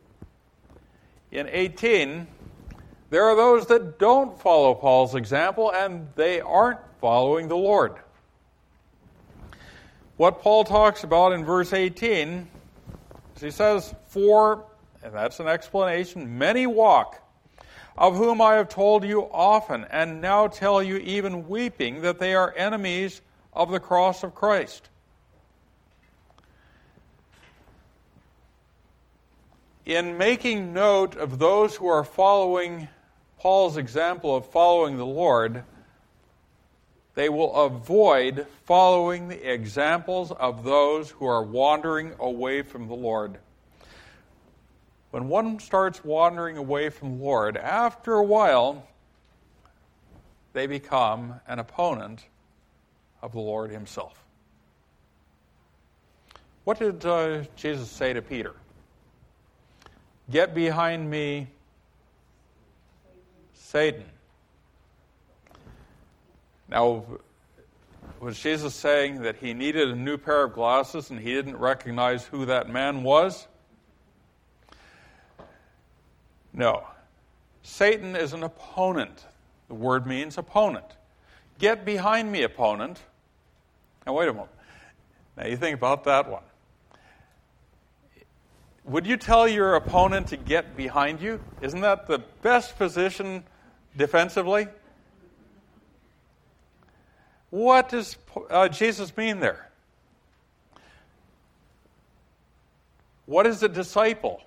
In eighteen, there are those that don't follow Paul's example, and they aren't following the Lord. What Paul talks about in verse eighteen is he says, for, and that's an explanation, many walk, of whom I have told you often, and now tell you even weeping, that they are enemies of the cross of Christ. In making note of those who are following Paul's example of following the Lord, they will avoid following the examples of those who are wandering away from the Lord. When one starts wandering away from the Lord, after a while, they become an opponent of the Lord himself. What did uh, Jesus say to Peter? Get behind me, Satan. Now, was Jesus saying that he needed a new pair of glasses and he didn't recognize who that man was? No. Satan is an opponent. The word means opponent. Get behind me, opponent. Now, wait a moment. Now, you think about that one. Would you tell your opponent to get behind you? Isn't that the best position defensively? What does uh, Jesus mean there? What is a disciple?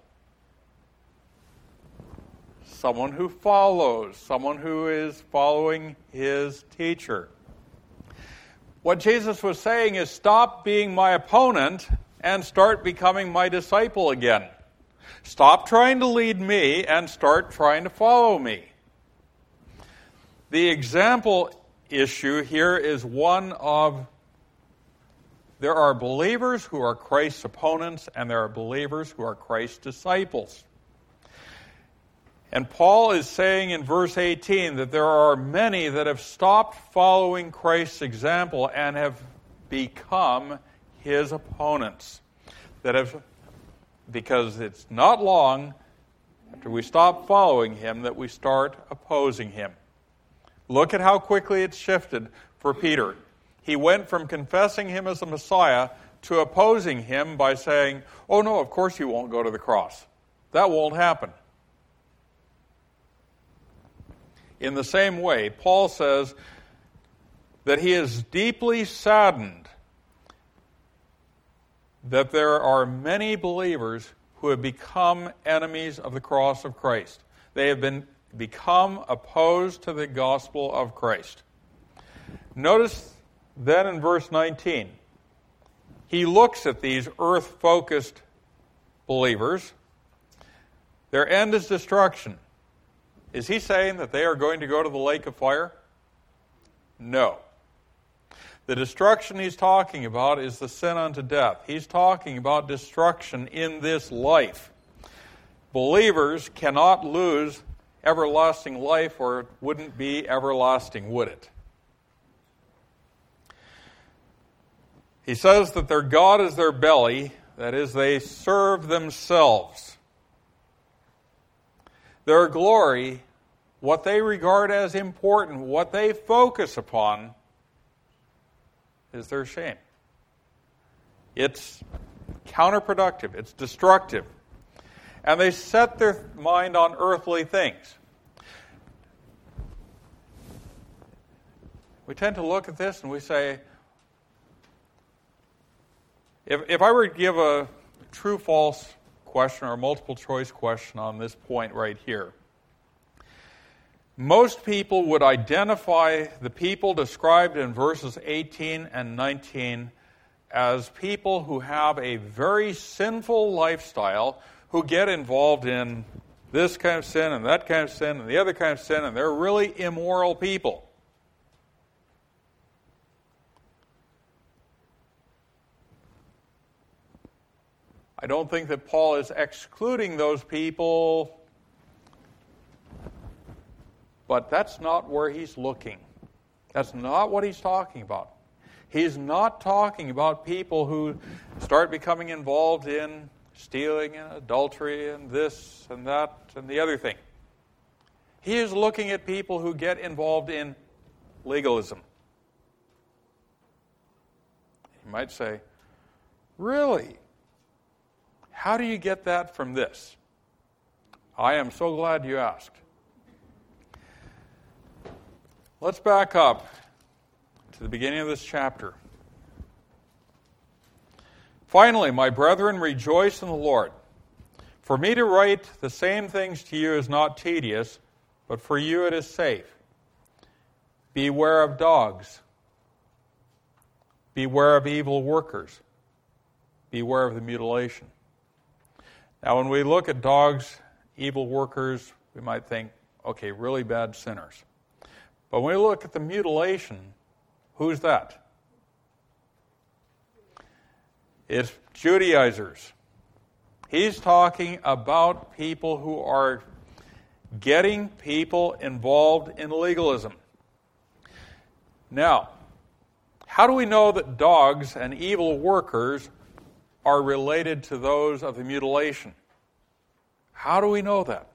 Someone who follows, someone who is following his teacher. What Jesus was saying is stop being my opponent and start becoming my disciple again. Stop trying to lead me and start trying to follow me. The example issue here is one of there are believers who are Christ's opponents and there are believers who are Christ's disciples. And Paul is saying in verse eighteen that there are many that have stopped following Christ's example and have become his opponents. That have, because it's not long after we stop following him, that we start opposing him. Look at how quickly it's shifted for Peter. He went from confessing him as the Messiah to opposing him by saying, oh no, of course you won't go to the cross. That won't happen. In the same way, Paul says that he is deeply saddened that there are many believers who have become enemies of the cross of Christ. They have been become opposed to the gospel of Christ. Notice then in verse nineteen, he looks at these earth-focused believers. Their end is destruction. Is he saying that they are going to go to the lake of fire? No. The destruction he's talking about is the sin unto death. He's talking about destruction in this life. Believers cannot lose everlasting life, or it wouldn't be everlasting, would it? He says that their God is their belly, that is, they serve themselves. Their glory, what they regard as important, what they focus upon, is their shame. It's counterproductive. It's destructive. And they set their mind on earthly things. We tend to look at this and we say, if, if I were to give a true-false question or a multiple-choice question on this point right here, most people would identify the people described in verses eighteen and nineteen as people who have a very sinful lifestyle, who get involved in this kind of sin and that kind of sin and the other kind of sin, and they're really immoral people. I don't think that Paul is excluding those people, but that's not where he's looking. That's not what he's talking about. He's not talking about people who start becoming involved in stealing and adultery and this and that and the other thing. He is looking at people who get involved in legalism. You might say, really? How do you get that from this? I am so glad you asked. Let's back up to the beginning of this chapter. Finally, my brethren, rejoice in the Lord. For me to write the same things to you is not tedious, but for you it is safe. Beware of dogs. Beware of evil workers. Beware of the mutilation. Now, when we look at dogs, evil workers, we might think, okay, really bad sinners. But when we look at the mutilation, who's that? It's Judaizers. He's talking about people who are getting people involved in legalism. Now, how do we know that dogs and evil workers are related to those of the mutilation? How do we know that?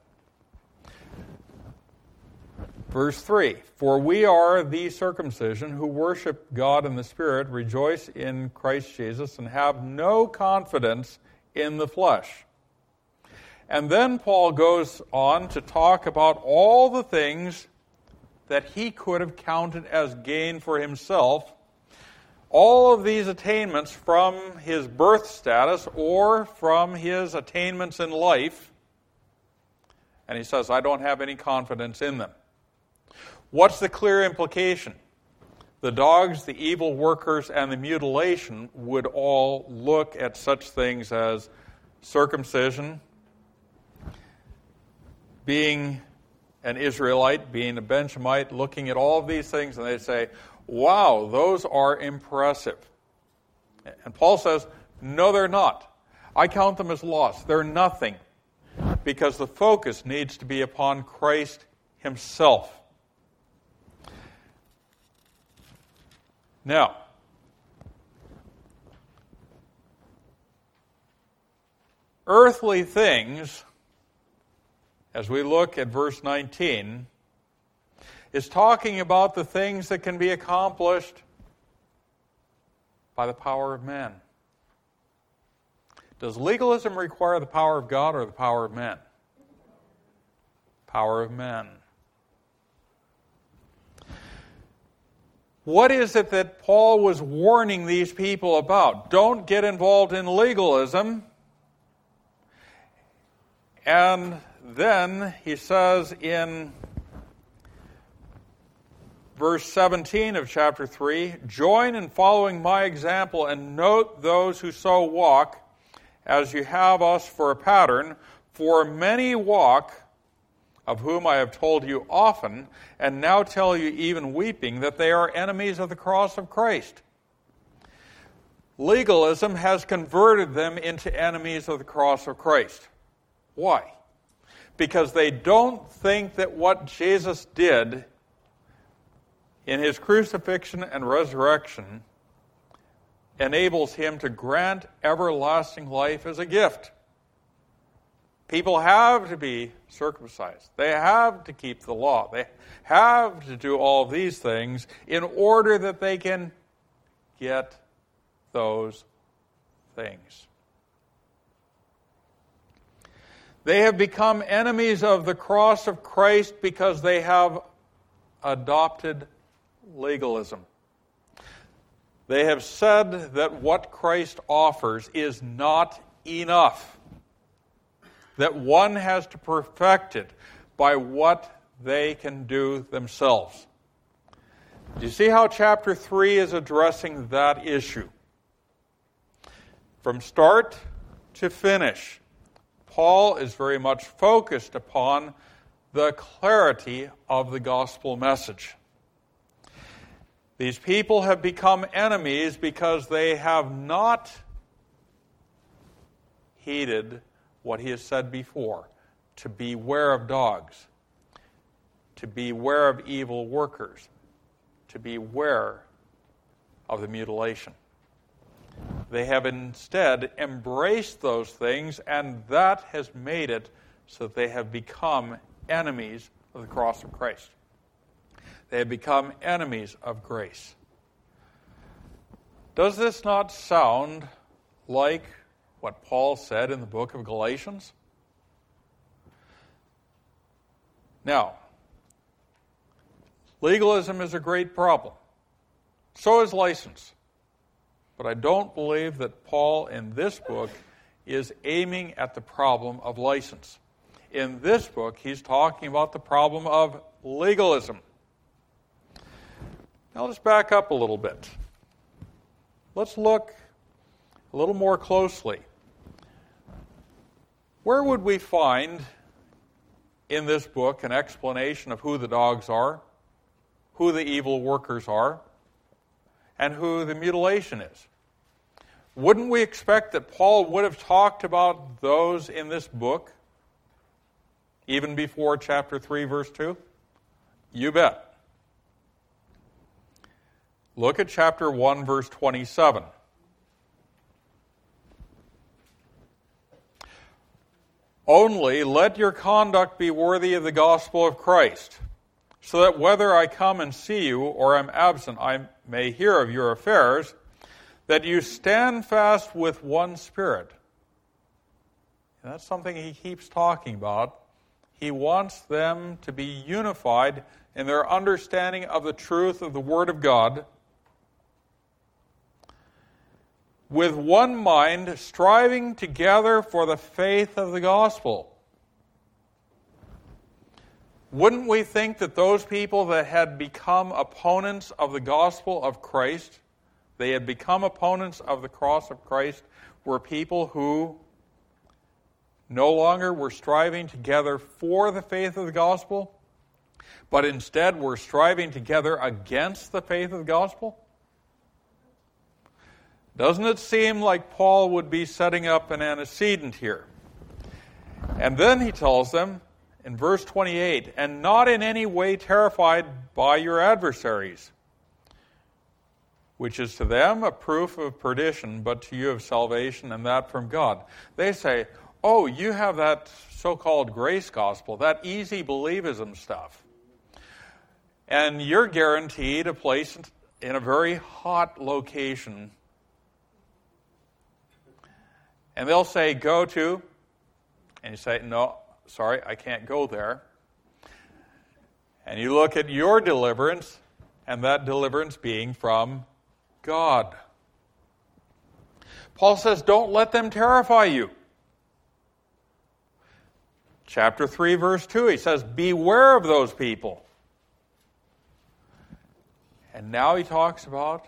Verse three, for we are the circumcision who worship God in the Spirit, rejoice in Christ Jesus, and have no confidence in the flesh. And then Paul goes on to talk about all the things that he could have counted as gain for himself, all of these attainments from his birth status or from his attainments in life. And he says, I don't have any confidence in them. What's the clear implication? The dogs, the evil workers, and the mutilation would all look at such things as circumcision, being an Israelite, being a Benjamite, looking at all of these things, and they say, wow, those are impressive. And Paul says, no, they're not. I count them as loss. They're nothing. Because the focus needs to be upon Christ himself. Now, earthly things as we look at verse nineteen, is talking about the things that can be accomplished by the power of man. Does legalism require the power of God or the power of man? Power of men. What is it that Paul was warning these people about? Don't get involved in legalism. And then he says in verse seventeen of chapter three, join in following my example and note those who so walk as you have us for a pattern, for many walk, of whom I have told you often, and now tell you even weeping, that they are enemies of the cross of Christ. Legalism has converted them into enemies of the cross of Christ. Why? Because they don't think that what Jesus did in his crucifixion and resurrection enables him to grant everlasting life as a gift. People have to be circumcised. They have to keep the law. They have to do all of these things in order that they can get those things. They have become enemies of the cross of Christ because they have adopted legalism. They have said that what Christ offers is not enough. That one has to perfect it by what they can do themselves. Do you see how chapter three is addressing that issue? From start to finish, Paul is very much focused upon the clarity of the gospel message. These people have become enemies because they have not heeded what he has said before, to beware of dogs, to beware of evil workers, to beware of the mutilation. They have instead embraced those things, and that has made it so that they have become enemies of the cross of Christ. They have become enemies of grace. Does this not sound like what Paul said in the book of Galatians? Now, legalism is a great problem. So is license. But I don't believe that Paul in this book is aiming at the problem of license. In this book, he's talking about the problem of legalism. Now let's back up a little bit. Let's look a little more closely. Where would we find in this book an explanation of who the dogs are, who the evil workers are, and who the mutilation is? Wouldn't we expect that Paul would have talked about those in this book even before chapter three, verse two? You bet. Look at chapter one, verse twenty-seven. Only let your conduct be worthy of the gospel of Christ, so that whether I come and see you or am absent, I may hear of your affairs, that you stand fast with one spirit. And that's something he keeps talking about. He wants them to be unified in their understanding of the truth of the Word of God, with one mind, striving together for the faith of the gospel. Wouldn't we think that those people that had become opponents of the gospel of Christ, they had become opponents of the cross of Christ, were people who no longer were striving together for the faith of the gospel, but instead were striving together against the faith of the gospel? Doesn't it seem like Paul would be setting up an antecedent here? And then he tells them in verse twenty-eight, and not in any way terrified by your adversaries, which is to them a proof of perdition, but to you of salvation, and that from God. They say, oh, you have that so-called grace gospel, that easy believism stuff. And you're guaranteed a place in a very hot location. And they'll say, go to, and you say, no, sorry, I can't go there. And you look at your deliverance, and that deliverance being from God. Paul says, don't let them terrify you. Chapter three, verse two, he says, beware of those people. And now he talks about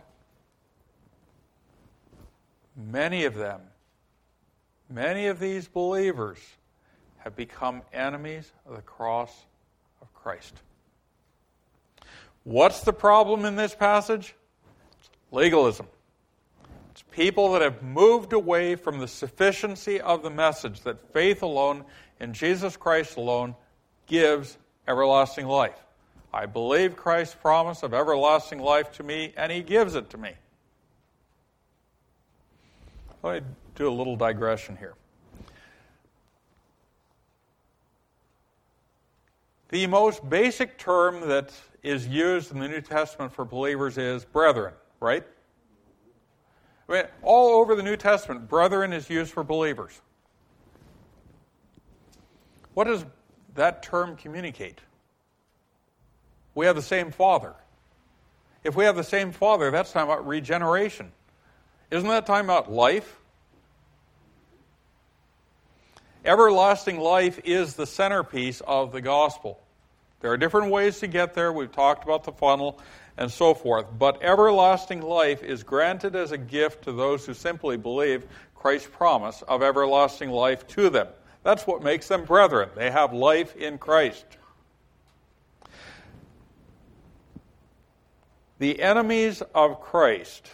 many of them, many of these believers have become enemies of the cross of Christ. What's the problem in this passage? It's legalism. It's people that have moved away from the sufficiency of the message that faith alone in Jesus Christ alone gives everlasting life. I believe Christ's promise of everlasting life to me, and he gives it to me. Let me do a little digression here. The most basic term that is used in the New Testament for believers is brethren, right? I mean, all over the New Testament, brethren is used for believers. What does that term communicate? We have the same Father. If we have the same Father, that's talking about regeneration. Isn't that talking about life? Everlasting life is the centerpiece of the gospel. There are different ways to get there. We've talked about the funnel and so forth. But everlasting life is granted as a gift to those who simply believe Christ's promise of everlasting life to them. That's what makes them brethren. They have life in Christ. The enemies of Christ,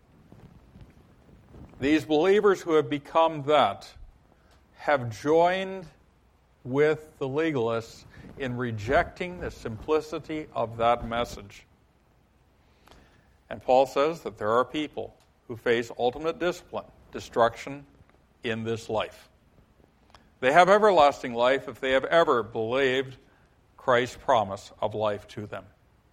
these believers who have become that, have joined with the legalists in rejecting the simplicity of that message. And Paul says that there are people who face ultimate discipline, destruction in this life. They have everlasting life if they have ever believed Christ's promise of life to them.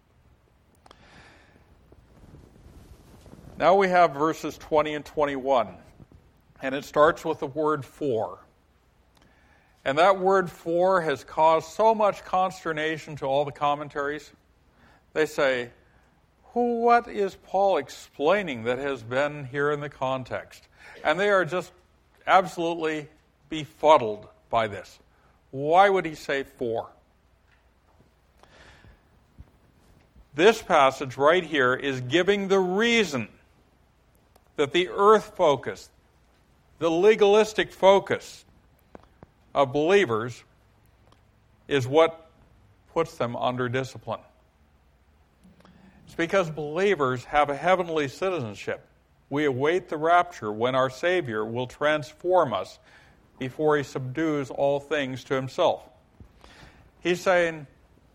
Now we have verses twenty and twenty-one, and it starts with the word for. And that word for has caused so much consternation to all the commentaries. They say, what is Paul explaining that has been here in the context? And they are just absolutely befuddled by this. Why would he say for? This passage right here is giving the reason that the earth focus, the legalistic focus of believers is what puts them under discipline. It's because believers have a heavenly citizenship. We await the rapture when our Savior will transform us before he subdues all things to himself. He's saying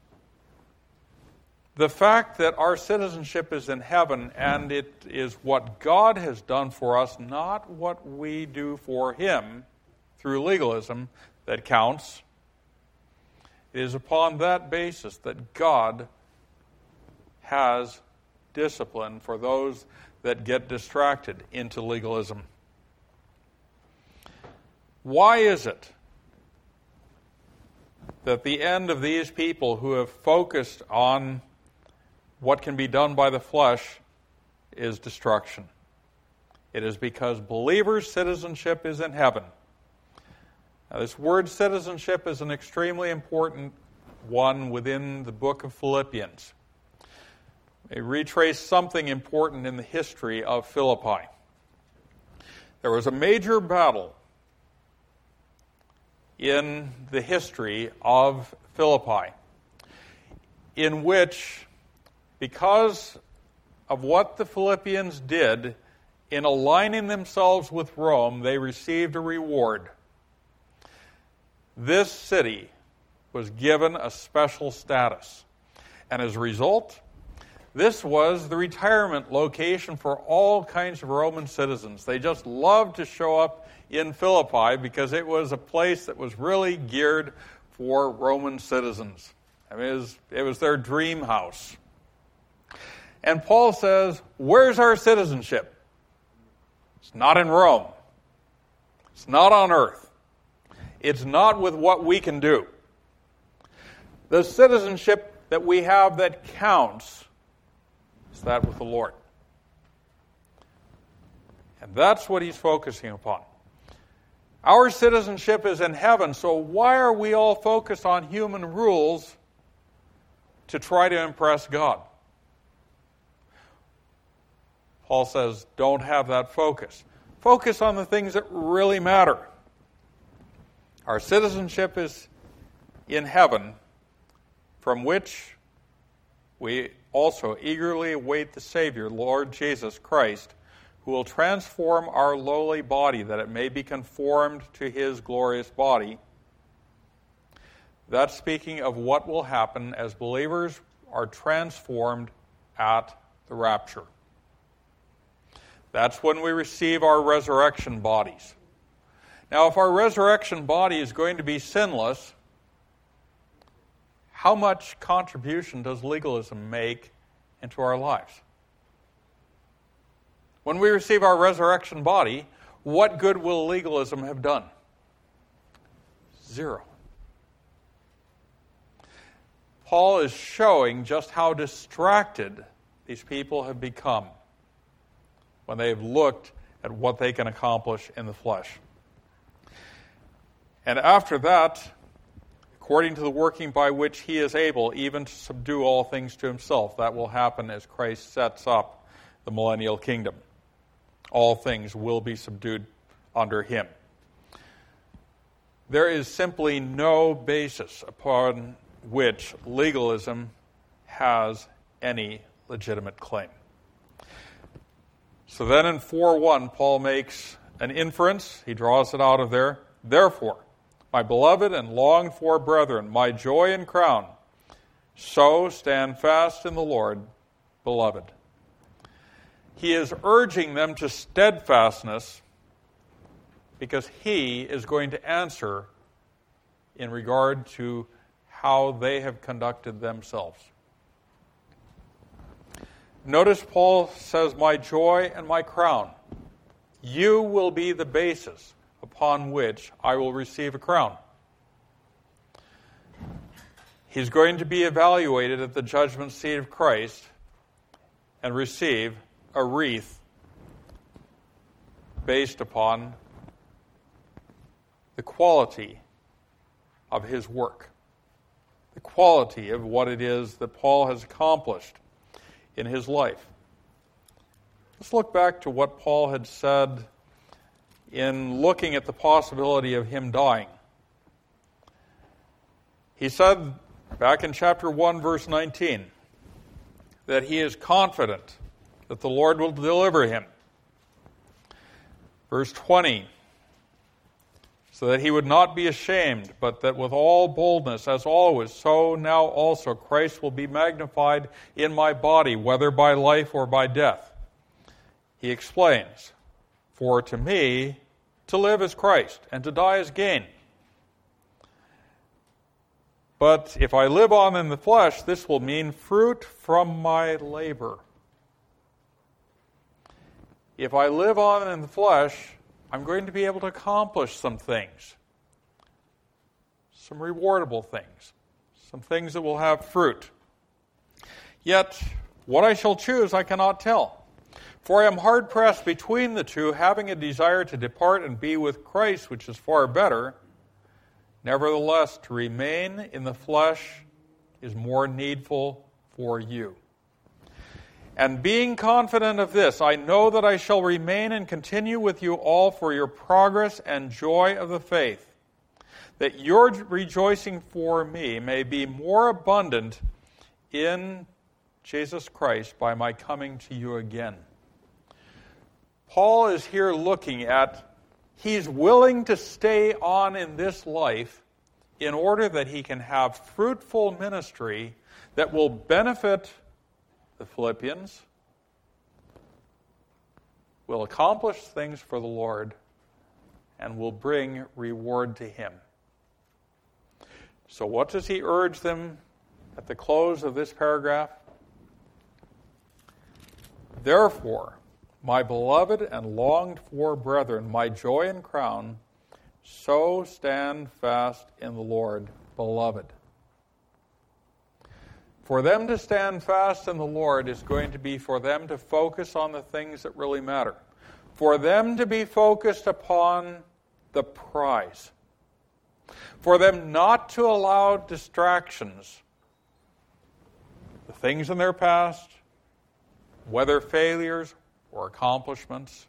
the fact that our citizenship is in heaven and it is what God has done for us, not what we do for him through legalism, that counts. It is upon that basis that God has discipline for those that get distracted into legalism. Why is it that the end of these people who have focused on what can be done by the flesh is destruction? It is because believers' citizenship is in heaven. Now, this word citizenship is an extremely important one within the book of Philippians. They retrace something important in the history of Philippi. There was a major battle in the history of Philippi in which, because of what the Philippians did in aligning themselves with Rome, they received a reward. This city was given a special status. And as a result, This was the retirement location for all kinds of Roman citizens. They just loved to show up in Philippi because it was a place that was really geared for Roman citizens. I mean, it was, it was their dream house. And Paul says, where's our citizenship? It's not in Rome. It's not on earth. It's not with what we can do. The citizenship that we have that counts is that with the Lord. And that's what he's focusing upon. Our citizenship is in heaven, so why are we all focused on human rules to try to impress God? Paul says, don't have that focus. Focus on the things that really matter. Our citizenship is in heaven, from which we also eagerly await the Savior, Lord Jesus Christ, who will transform our lowly body that it may be conformed to his glorious body. That's speaking of what will happen as believers are transformed at the rapture. That's when we receive our resurrection bodies. Now, if our resurrection body is going to be sinless, how much contribution does legalism make into our lives? When we receive our resurrection body, what good will legalism have done? Zero. Paul is showing just how distracted these people have become when they have looked at what they can accomplish in the flesh. And after that, according to the working by which he is able even to subdue all things to himself, that will happen as Christ sets up the millennial kingdom. All things will be subdued under him. There is simply no basis upon which legalism has any legitimate claim. So then in four one, Paul makes an inference. He draws it out of there. Therefore, my beloved and longed for brethren, my joy and crown, so stand fast in the Lord, beloved. He is urging them to steadfastness because he is going to answer in regard to how they have conducted themselves. Notice Paul says, my joy and my crown. You will be the basis upon which I will receive a crown. He's going to be evaluated at the judgment seat of Christ and receive a wreath based upon the quality of his work, the quality of what it is that Paul has accomplished in his life. Let's look back to what Paul had said in looking at the possibility of him dying. He said back in chapter one, verse nineteen, that he is confident that the Lord will deliver him. Verse twenty, so that he would not be ashamed, but that with all boldness, as always, so now also Christ will be magnified in my body, whether by life or by death. He explains, for to me, to live is Christ, and to die is gain. But if I live on in the flesh, this will mean fruit from my labor. If I live on in the flesh, I'm going to be able to accomplish some things, some rewardable things, some things that will have fruit. Yet, what I shall choose I cannot tell. For I am hard-pressed between the two, having a desire to depart and be with Christ, which is far better. Nevertheless, to remain in the flesh is more needful for you. And being confident of this, I know that I shall remain and continue with you all for your progress and joy of the faith, that your rejoicing for me may be more abundant in Jesus Christ by my coming to you again. Paul is here looking at, he's willing to stay on in this life in order that he can have fruitful ministry that will benefit the Philippians, will accomplish things for the Lord and will bring reward to him. So what does he urge them at the close of this paragraph? Therefore, my beloved and longed for brethren, my joy and crown, so stand fast in the Lord, beloved. For them to stand fast in the Lord is going to be for them to focus on the things that really matter. For them to be focused upon the prize. For them not to allow distractions, the things in their past, whether failures or accomplishments,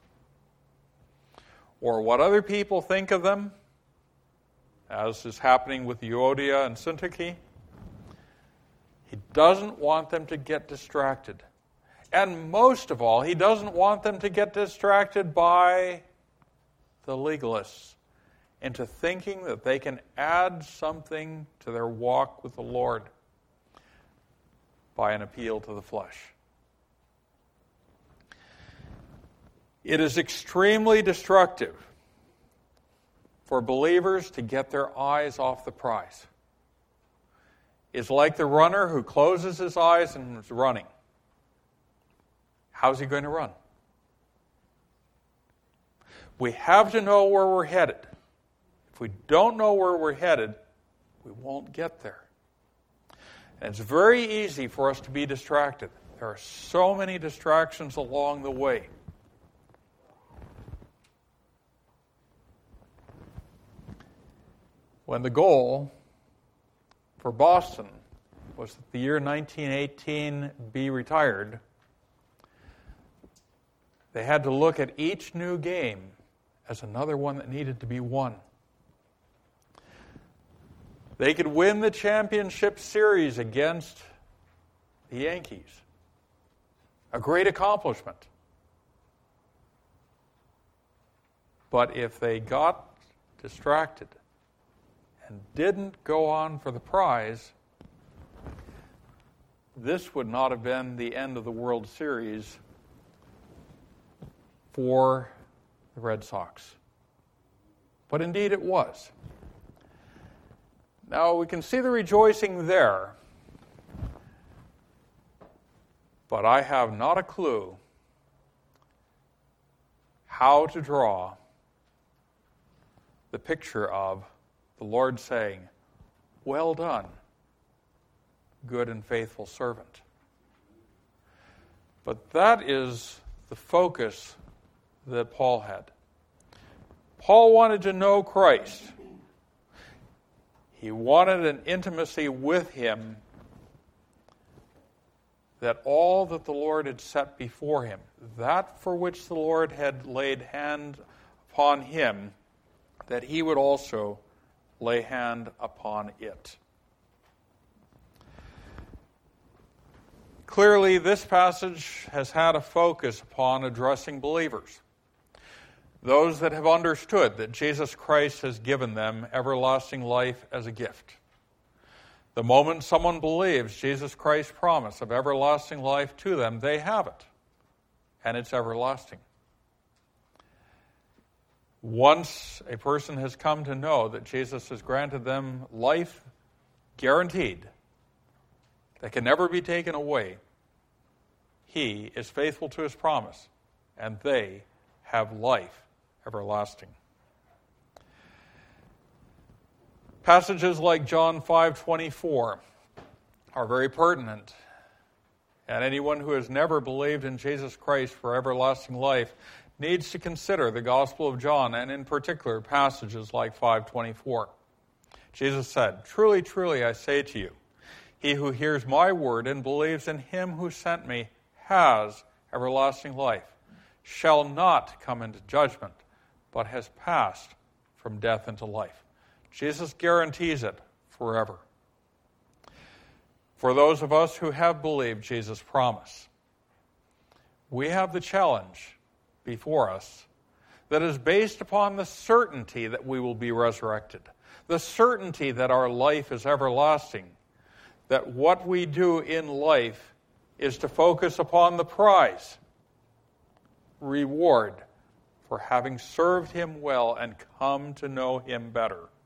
or what other people think of them, as is happening with Euodia and Syntyche. He doesn't want them to get distracted. And most of all, he doesn't want them to get distracted by the legalists into thinking that they can add something to their walk with the Lord by an appeal to the flesh. It is extremely destructive for believers to get their eyes off the prize. It's like the runner who closes his eyes and is running. How's he going to run? We have to know where we're headed. If we don't know where we're headed, we won't get there. And it's very easy for us to be distracted. There are so many distractions along the way. When the goal for Boston was that the year nineteen eighteen be retired, they had to look at each new game as another one that needed to be won. They could win the championship series against the Yankees. A great accomplishment. But if they got distracted and didn't go on for the prize, this would not have been the end of the World Series for the Red Sox. But indeed it was. Now we can see the rejoicing there, but I have not a clue how to draw the picture of the Lord saying, "Well done, good and faithful servant." But that is the focus that Paul had. Paul wanted to know Christ. He wanted an intimacy with him that all that the Lord had set before him, that for which the Lord had laid hand upon him, that he would also lay hand upon it. Clearly, this passage has had a focus upon addressing believers, those that have understood that Jesus Christ has given them everlasting life as a gift. The moment someone believes Jesus Christ's promise of everlasting life to them, they have it, and it's everlasting. Once a person has come to know that Jesus has granted them life guaranteed, that can never be taken away, he is faithful to his promise, and they have life everlasting. Passages like John five twenty-four are very pertinent, and anyone who has never believed in Jesus Christ for everlasting life needs to consider the Gospel of John, and in particular passages like five twenty-four. Jesus said, "Truly, truly, I say to you, he who hears my word and believes in him who sent me has everlasting life, shall not come into judgment, but has passed from death into life." Jesus guarantees it forever. For those of us who have believed Jesus' promise, we have the challenge before us that is based upon the certainty that we will be resurrected, the certainty that our life is everlasting, that what we do in life is to focus upon the prize, reward for having served him well and come to know him better.